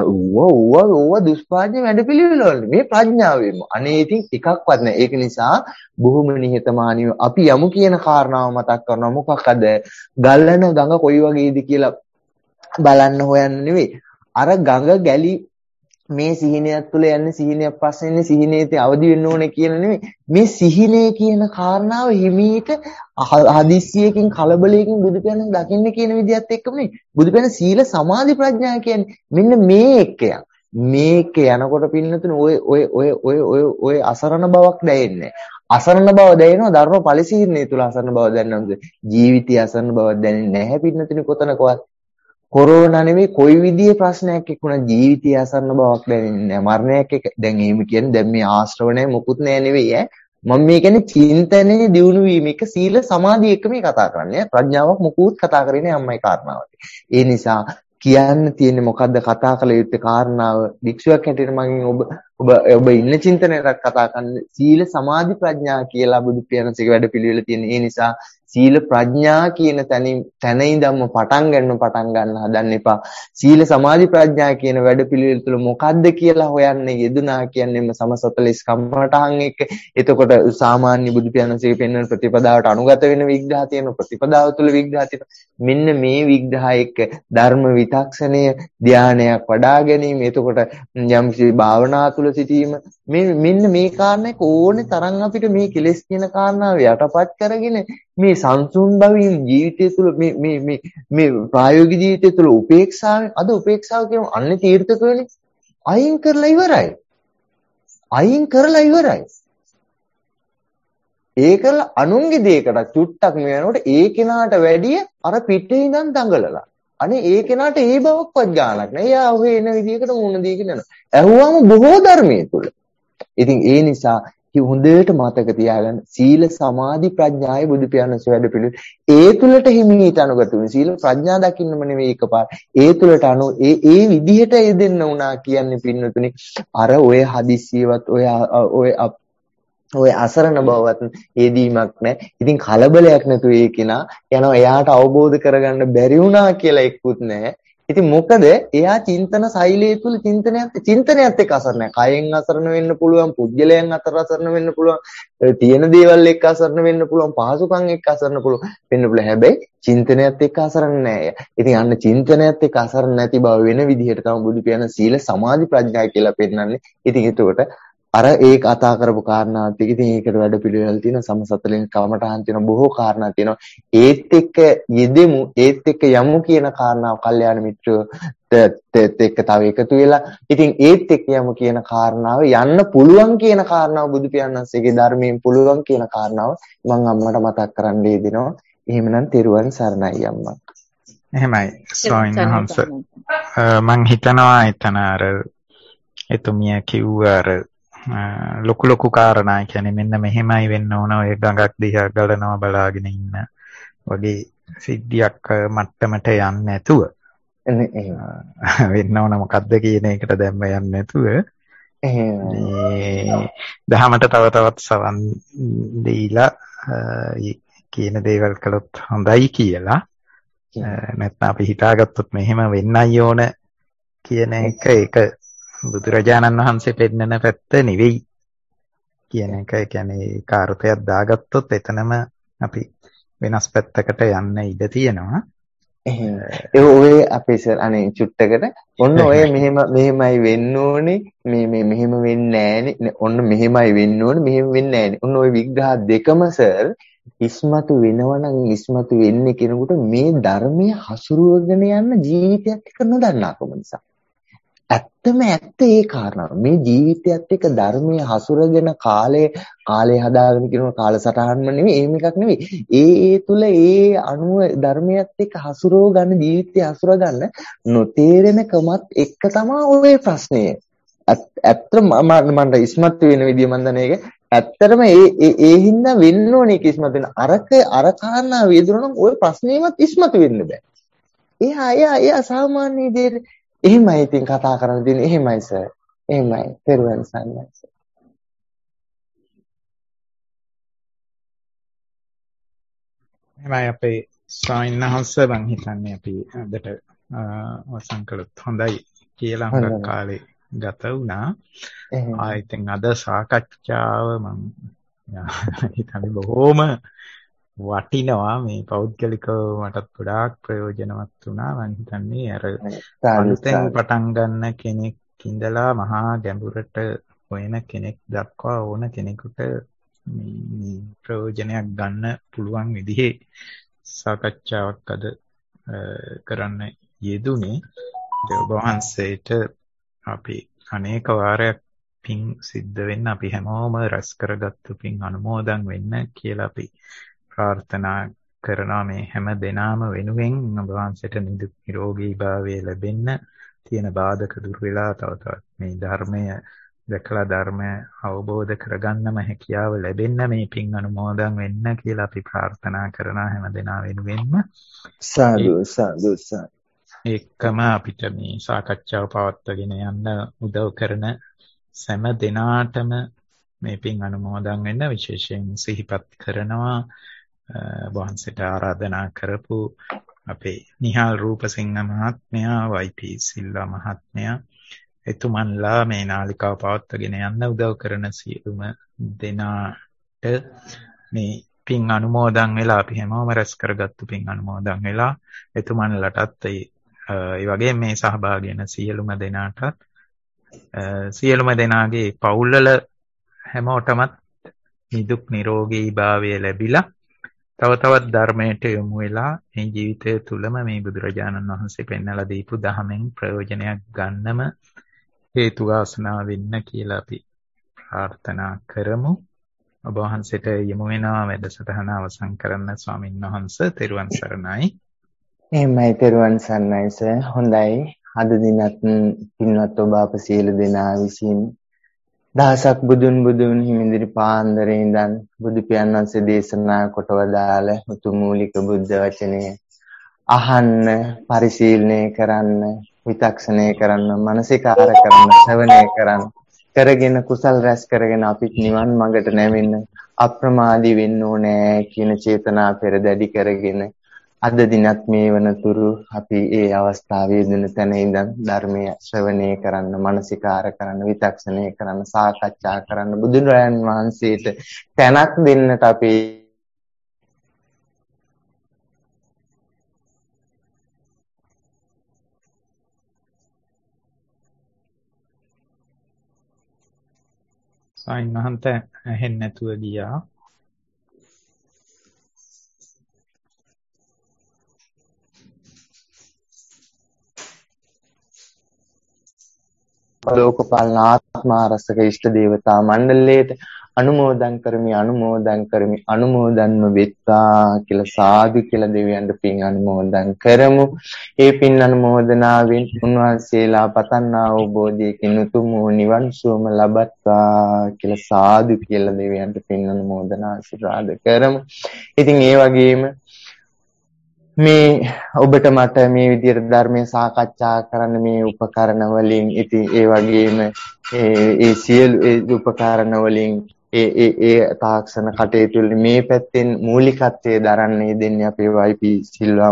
ඕවා දුෂ්පාඥ වැඩපිළිවෙල වල මේ ප්‍රඥාවෙම අනේ ඉතින් එකක්වත් නැහැ. ඒක නිසා බොහොම නිහතමානීව අපි යමු කියන කාරණාව මතක් කරනවා. මොකක්ද ගලන ගඟ කොයි වගේද කියලා බලන්න හොයන්න නෙවෙයි. අර ගඟ ගැලි මේ සිහිනයක් තුළ යන්නේ සිහිනයක් පස්සේ ඉන්නේ සිහිනේදී අවදි වෙන්න ඕනේ කියන නෙවෙයි. මේ සිහිනේ කියන කාරණාව හිමීට හදිස්සියකින් කලබලයකින් බුදු පියාණන් දකින්න කියන විදිහත් එක්කම නෙවෙයි. බුදු පියාණන් සීල සමාධි ප්‍රඥා කියන්නේ මෙන්න මේ එක්කයක්. මේක යනකොට පින්නතුනේ ඔය අසරණ බවක් දැනෙන්නේ. අසරණ බව දැනෙනවා ධර්ම ඵලසීර්ණය තුල අසරණ බව දැනෙනවා. ජීවිතයේ අසරණ බවක් දැනෙන්නේ නැහැ පින්නතුනේ කොතනකවත්. කොරෝනා නෙවෙයි කොයි විදිහේ ප්‍රශ්නයක් එක්කුණා ජීවිතයේ අසරණ බවක් දැනෙන්නේ නැහැ. මරණයක් එක දැන් එහෙම කියන්නේ දැන් මේ ආශ්‍රවණය මොකුත් නැහැ නෙවෙයි ඈ. මම මේ කියන්නේ චින්තනයේ දියුණු වීම එක සීල සමාධි එක මේ කතා කරන්නේ. ප්‍රඥාවක් මොකුත් කතා කරන්නේ අම්මයි කාරණාවට. ඒ නිසා කියන්න තියෙන්නේ මොකද්ද කතා කළ යුත්තේ කාරණාව වික්ෂුවක් හැටියට මගෙන් ඔබ ඉන්න චින්තනයකට කතා කරන්නේ සීල සමාධි ප්‍රඥා කියලා බුදු පියාණන්සේගේ වැඩපිළිවෙල තියෙන. ඒ නිසා සීල ප්‍රඥා කියන තැන ඉඳන්ම පටන් ගන්න හදන්න එපා. සීල සමාධි ප්‍රඥා කියන වැඩපිළිවෙල තුළ මොකද්ද කියලා හොයන්න යෙදුනා කියන්නේම සමසතලස් කම්මටහන් එක්ක. එතකොට සාමාන්‍ය බුදු පියාණන්සේගේ පෙන්වන ප්‍රතිපදාවට අනුගත වෙන විග්‍රහ තියෙන ප්‍රතිපදාව තුළ විග්‍රහ තියෙන. මෙන්න මේ විග්‍රහ එක්ක ධර්ම විතක්ෂණය ධානයක් වඩා ගැනීම. එතකොට යම්කිසි භාවනා තුළ සිටීම මෙන්න මේ කාරණේක ඕනේ තරම් අපිට මේ කෙලෙස් කියන කාරණාව යටපත් කරගෙන මේ සංසුන් බවින් ජීවිතය තුළ මේ ප්‍රායෝගික ජීවිතය තුළ උපේක්ෂාවෙන් අද උපේක්ෂාව කියන අන්‍ය තීර්ථකවනේ අයින් කරලා ඉවරයි. ඒකල අනුන්ගේ දෙයකට චුට්ටක් මෙයනකොට ඒ කෙනාට වැඩිය අර පිටේ ඉඳන් දඟලලා. අනේ ඒ කෙනාට ඒ බවක්වත් ගානක් නෑ. එයා ඔහේ එන විදිහකට මුණ දීගෙන යනවා. ඇහුවම බොහෝ ධර්මයේ තුල. ඉතින් ඒ නිසා හොඳට මතක තියාගන්න සීල සමාධි ප්‍රඥායි බුදු පියාණන්සේ වැඩ පිළිවෙල ඒ තුලට හිමීට අනුගත වෙන සීල ප්‍රඥා දකින්නම නෙවෙයි එකපාර ඒ තුලට ඒ විදිහට යෙදෙන්න උනා කියන්නේ පින්නතුනි අර ඔය හදිස්සියවත් ඔය අසරණ බවවත් යෙදීමක් නැහැ. ඉතින් කලබලයක් නැතුව ඒ කෙනා යනවා එයාට අවබෝධ කරගන්න බැරි වුණා කියලා එක්කුත් නැහැ. ඉතින් මොකද එයා චින්තන ශෛලිය තුල චින්තනයත් එක්ක අසරණයි. කයෙන් අසරණ වෙන්න පුළුවන්, පුද්ගලයන් අතර අසරණ වෙන්න පුළුවන්, තියෙන දේවල් එක්ක අසරණ වෙන්න පුළුවන්, පහසුකම් එක්ක අසරණ වෙන්න පුළුවන්. හැබැයි චින්තනයත් එක්ක අසරණ නෑ. ඉතින් අන්න චින්තනයත් එක්ක අසරණ නැති බව වෙන විදිහට තමයි බුදු පියාණන් සීල සමාධි ප්‍රඥා කියලා පෙන්නන්නේ. ඉතින් ඒකට අර ඒ කතා කරපු කාරණාත් එක්ක ඉතින් ඒකට වැඩ පිළිවෙල තියෙන සමසතලෙන් කමටහන් තියෙන බොහෝ කාරණා තියෙනවා. ඒත් එක්ක යෙදෙමු, ඒත් එක්ක යමු කියන කාරණාව කල්යාණ මිත්‍රයෝ එක්ක තව එකතු වෙලා ඉතින් ඒත් එක්ක යමු කියන කාරණාව යන්න පුළුවන් කියන කාරණාව බුදු පියාණන්සේගේ ධර්මයෙන් පුළුවන් කියන කාරණාව මම අම්මට මතක් කරන්න දෙනවා. එහෙමනම් තෙරුවන් සරණයි අම්මා. එහෙමයි ස්වාමීන් වහන්සේ. මං හිතනවා එතන අර එතුමිය කිව්ව අර ලොකු කාරණා කියන්නේ මෙන්න මෙහෙමයි වෙන්න ඕන ඔය ගඟක් දිහා ගලනවා බලාගෙන ඉන්න වගේ සිද්ධියක් මට්ටමට යන්නේ නැතුව වෙන්න ඕන මොකද්ද කියන එකට දැම්ම යන්නේ නැතුව දහමට තව තවත් සවන් දීලා කියන දේවල් කළොත් හොඳයි කියලා නැත්නම් අපි හිතාගත්තොත් මෙහෙම වෙන්නයි ඕන කියන එක ඒක බුදුරජාණන් වහන්සේ පෙන්නන පැත්ත නෙවෙයි කියන එක. ඒ කියන්නේ කාර්යයක් දාගත්තොත් එතනම අපි වෙනස් පැත්තකට යන්න ඉඩ තියෙනවා. ඒ ඔය අපේ සර් අනේ චුට්ටකට ඔන්න ඔය මෙහෙමයි වෙන්න ඕනේ මෙහෙම වෙන්නේ නෑනේ ඔන්න මෙහෙමයි වෙන්න ඕනේ මෙහෙම වෙන්නේ නෑනේ ඔන්න ඔය විග්‍රහ දෙකම සර් ඉස්මතු වෙනවනම් ඉස්මතු වෙන්නේ කෙනෙකුට මේ ධර්මයේ හසුරුවගෙන යන ජීවිතයක් එක නොදන්නාකම නිසා. ඇත්තම ඇත්ත ඒ කාරණාව. මේ ජීවිතයත් එක්ක ධර්මයේ හසුරගෙන කාලය හදාගෙන කියන කාලසටහනම නෙවෙයි එහෙම එකක් නෙවෙයි. ඒ තුල ඒ අනුව ධර්මයත් එක්ක හසුරව ගන්න ජීවිතය හසුර ගන්න නොතේරෙනකමත් එක්ක තමයි ওই ප්‍රශ්නේ. ඇත්තම මට ඉස්මතු වෙන විදිය මන් දන්නේ ඒක. ඇත්තටම ඒ හින්දා වෙන්න ඕනේ ඒක ඉස්මතු වෙන. අර කාරණා වේදුනනම් ওই ප්‍රශ්නේවත් ඉස්මතු වෙන්න බෑ. එයා සාමාන්‍ය විදියට එහෙමයි ඉතින් කතා කරන්න දෙන්නේ එහෙමයි සර්. එහෙමයි. තෙරුවන් සරණයි. එහෙමයි අපේ ස්වාමීන් වහන්සේ මං හිතන්නේ අපි අදට අවසන් කළොත් හොඳයි කියලා හුඟක් කාලේ ගත වුණා. ඉතින් අද සාකච්ඡාව මම හිතන්නේ බොහොම වටිනවා. මේ පෞද්ගලිකව මටත් ගොඩාක් ප්‍රයෝජනවත් වුණා. මම හිතන්නේ අර අලුතෙන් පටන් ගන්න කෙනෙක් ඉඳලා මහා ගැඹුරට හොයන කෙනෙක් දක්වා ඕන කෙනෙකුට මේ ප්‍රයෝජනයක් ගන්න පුළුවන් විදිහේ සාකච්ඡාවක් අද කරන්න යෙදුනේ. ඔබ වහන්සේට අපි අනේක වාරයක් පින් සිද්ධ වෙන්න අපි හැමෝම රැස් කරගත්තු පින් අනුමෝදන් වෙන්න කියලා අපි ප්‍රාර්ථනා කරනවා. මේ හැම දෙනාම වෙනුවෙන් ඔබ වහන්සේට නිරෝගී භාවය ලැබෙන්න තියෙන බාධක දුර වෙලා තවත් මේ ධර්මය දැකලා ධර්මය අවබෝධ කරගන්නම හැකියාව ලැබෙන්න මේ පින් අනුමෝදන් වෙන්න කියලා අපි ප්‍රාර්ථනා කරනවා හැම දෙනා වෙනුවෙන්ම. සාදු. ඒකම අපිට මේ සාකච්ඡාව පවත්වාගෙන යන්න උදව් කරන සෑම දෙනාටම මේ පින් අනුමෝදන් වෙන්න විශේෂයෙන් සිහිපත් කරනවා. වහන්සේට ආරාධනා කරපු අපේ නිහාල් රූපසිංහ මහත්මයා, වයි.පී. සිල්වා මහත්මයා, එතුමන්ලා මේ නාලිකාව පවත්වාගෙන යන්න උදව් කරන සියලුම දෙනාට මේ පින් අනුමෝදන් වෙලා අපි හැමෝම රැස් කරගත්තු පින් අනුමෝදන් වෙලා එතුමන්ලටත් ඒ වගේ මේ සහභාගී වෙන සියලුම දෙනාටත් සියලුම දෙනාගේ පවුල්වල හැමෝටමත් නිදුක් නිරෝගී භාවය ලැබිලා තව තවත් ධර්මයට යොමු වෙලා මේ ජීවිතය තුළම මේ බුදුරජාණන් වහන්සේ පෙන්වලා දීපු ධහමෙන් ප්‍රයෝජනයක් ගන්නම හේතු වාසනා වෙන්න කියලා අපි ප්‍රාර්ථනා කරමු. ඔබ වහන්සේට යොමු වෙනා වැඩසටහන අවසන් කරන්න ස්වාමීන් වහන්සේ තෙරුවන් සරණයි. එහෙමයි තෙරුවන් සරණයි සර්. හොඳයි. අද දිනත් පින්වත් ඔබ අප සියලු දෙනා විසින් දහසක් බුදුන් හිමිදිරි පාන්දරේ ඉඳන් බුදු පියාණන් වහන්සේ දේශනා කොට වදාළ උතුම් මූලික බුද්ධ වචනය අහන්න, පරිශීලනය කරන්න, විතක්ෂණය කරන්න, මානසිකාර කරන්න, ශ්‍රවණය කරන්න, කරගෙන කුසල් රැස් කරගෙන අපිට නිවන් මඟට නැවෙන්න අප්‍රමාදී වෙන්න ඕනේ කියන චේතනා පෙරදැඩි කරගෙන අද දිනත් මේ වනතුරු අපි ඒ අවස්ථාවේ දෙන තැන ඉඳන් ධර්මයේ ශ්‍රවණය කරන්න, මානසිකාර කරන්න, විතක්ෂණය කරන්න, සාකච්ඡා කරන්න බුදුරජාන් වහන්සේට තැනක් දෙන්නට අපි සයින්හන්ත ඇහෙන්නේ නැතුව ගියා. ලෝකපාලන ආත්මාරසක ඉෂ්ට දේවතා මණ්ඩලයට අනුමෝදන් කරමි වෙත්තා කියලා සාදු කියලා දෙවියන්ට පින් අනුමෝදන් කරමු. ඒ පින් අනුමෝදනාවෙන් උන්වහන්සේලා පතන්නා වූ බෝධියකින් උතුම් වූ නිවන් සුවම ලබත්වා කියලා සාදු කියලා දෙවියන්ට පින් අනුමෝදනා ආශිර්වාද කරමු. ඉතින් ඒ වගේම මේ ඔබට මට මේ විදිහට ධර්මයේ සාකච්ඡා කරන්න මේ උපකරණ වලින් ඉතින් ඒ වගේම ඒ සියලු ඒ උපකරණ වලින් ඒ තාක්ෂණ කටයුතු වලින් මේ පැත්තෙන් මූලිකත්වයේ දරන්නේ දෙන්නේ අපේ වයිපී සිල්වා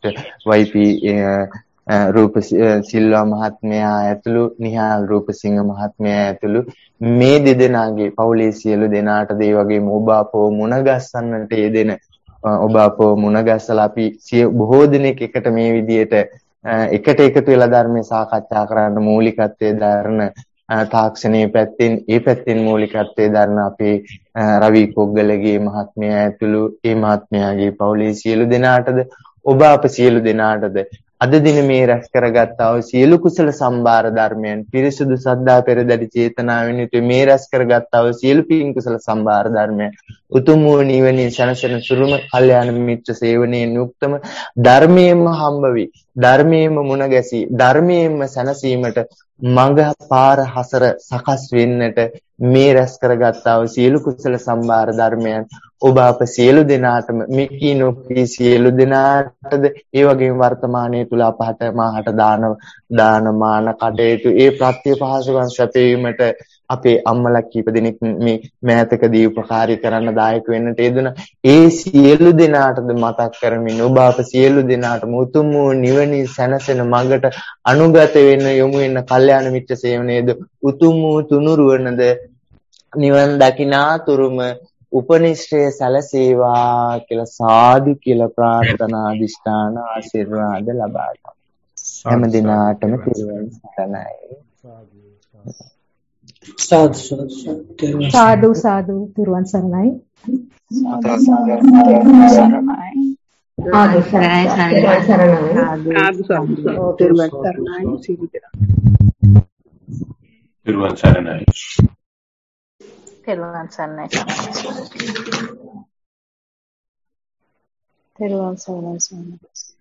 රූප සිල්වා මහත්මයා ඇතුළු නිහාල් රූපසිංහ මහත්මයා ඇතුළු මේ දෙදෙනාගේ පවුලේ සියලු දෙනාට ඒ වගේම ඔබ අපව මුණ ගැස්සන්නට යෙදෙන ඔබ අපව මුණ ගැස්සලා අපි බොහෝ දිනක එකට මේ විදියට එකට එකතු වෙලා ධර්මයේ සාකච්ඡා කරන්න මූලිකත්වයේ දරන තාක්ෂණයේ පැත්තෙන් ඒ පැත්තෙන් මූලිකත්වයේ දරන අපේ රවි පොග්ගලගේ මහත්මයා ඇතුළු ඒ මහත්මයාගේ පවුලේ සියලු දෙනාටද ඔබ අප සියලු දෙනාටද අද දින මේ රැස් කරගත්තා වූ සියලු කුසල සම්භාර ධර්මයන් පිරිසුදු සද්ධා පෙරදැඩි චේතනාවෙන් යුතුව මේ රැස් කරගත්තා වූ සියලු පින් කුසල සම්භාර ධර්මයන් උතුම් වූ නිවනින් සැනසෙන සුරුම කල්යාණ මිත්‍ර සේවනයෙන් යුක්තම ධර්මයෙන්ම හම්බ වී ධර්මයෙන්ම මුණ ගැසී ධර්මයෙන්ම සැනසීමට මඟ පාර හසර සකස් වෙන්නට මේ රැස් කරගත්තා වූ සියලු කුසල සම්භාර ධර්මයන් ඔබ අප සියලු දෙනාටම මිකී නොකී සියලු දෙනාටද ඒ වගේම වර්තමානයේ තුල අපහට මාහට දානමාන කටයුතු ඒ ප්‍රත්‍ය පහසුකම් සැපයීමට අපේ අම්මලා කීප දෙනෙක් මේ මෑතකදී උපකාරී කරන්න දායක වෙන්නට යෙදුන ඒ සියලු දෙනාටද මතක් කරමින් ඔබ අප සියලු දෙනාටම උතුම් වූ නිවනින් සැනසෙන මඟට අනුගත වෙන්න යොමු වෙන කල්යාණ මිත්‍ර සේවනයේද උතුම් වූ තුනුරුවනද නිවන් දකිනාතුරුම උපනිශ්‍රේ සැලසේවා කියලා සාදු කියලා ප්‍රාර්ථනා අධිෂ්ඨාන ආශිර්වාද ලබා ගන්න. හැම දිනාටම පිරුවන් සරණයි. සාදු සාදු පිරුවන් සරණයි. පිරුවන් සරණයි. තෙරුවන් සරණයි. තෙරුවන් සරණයි.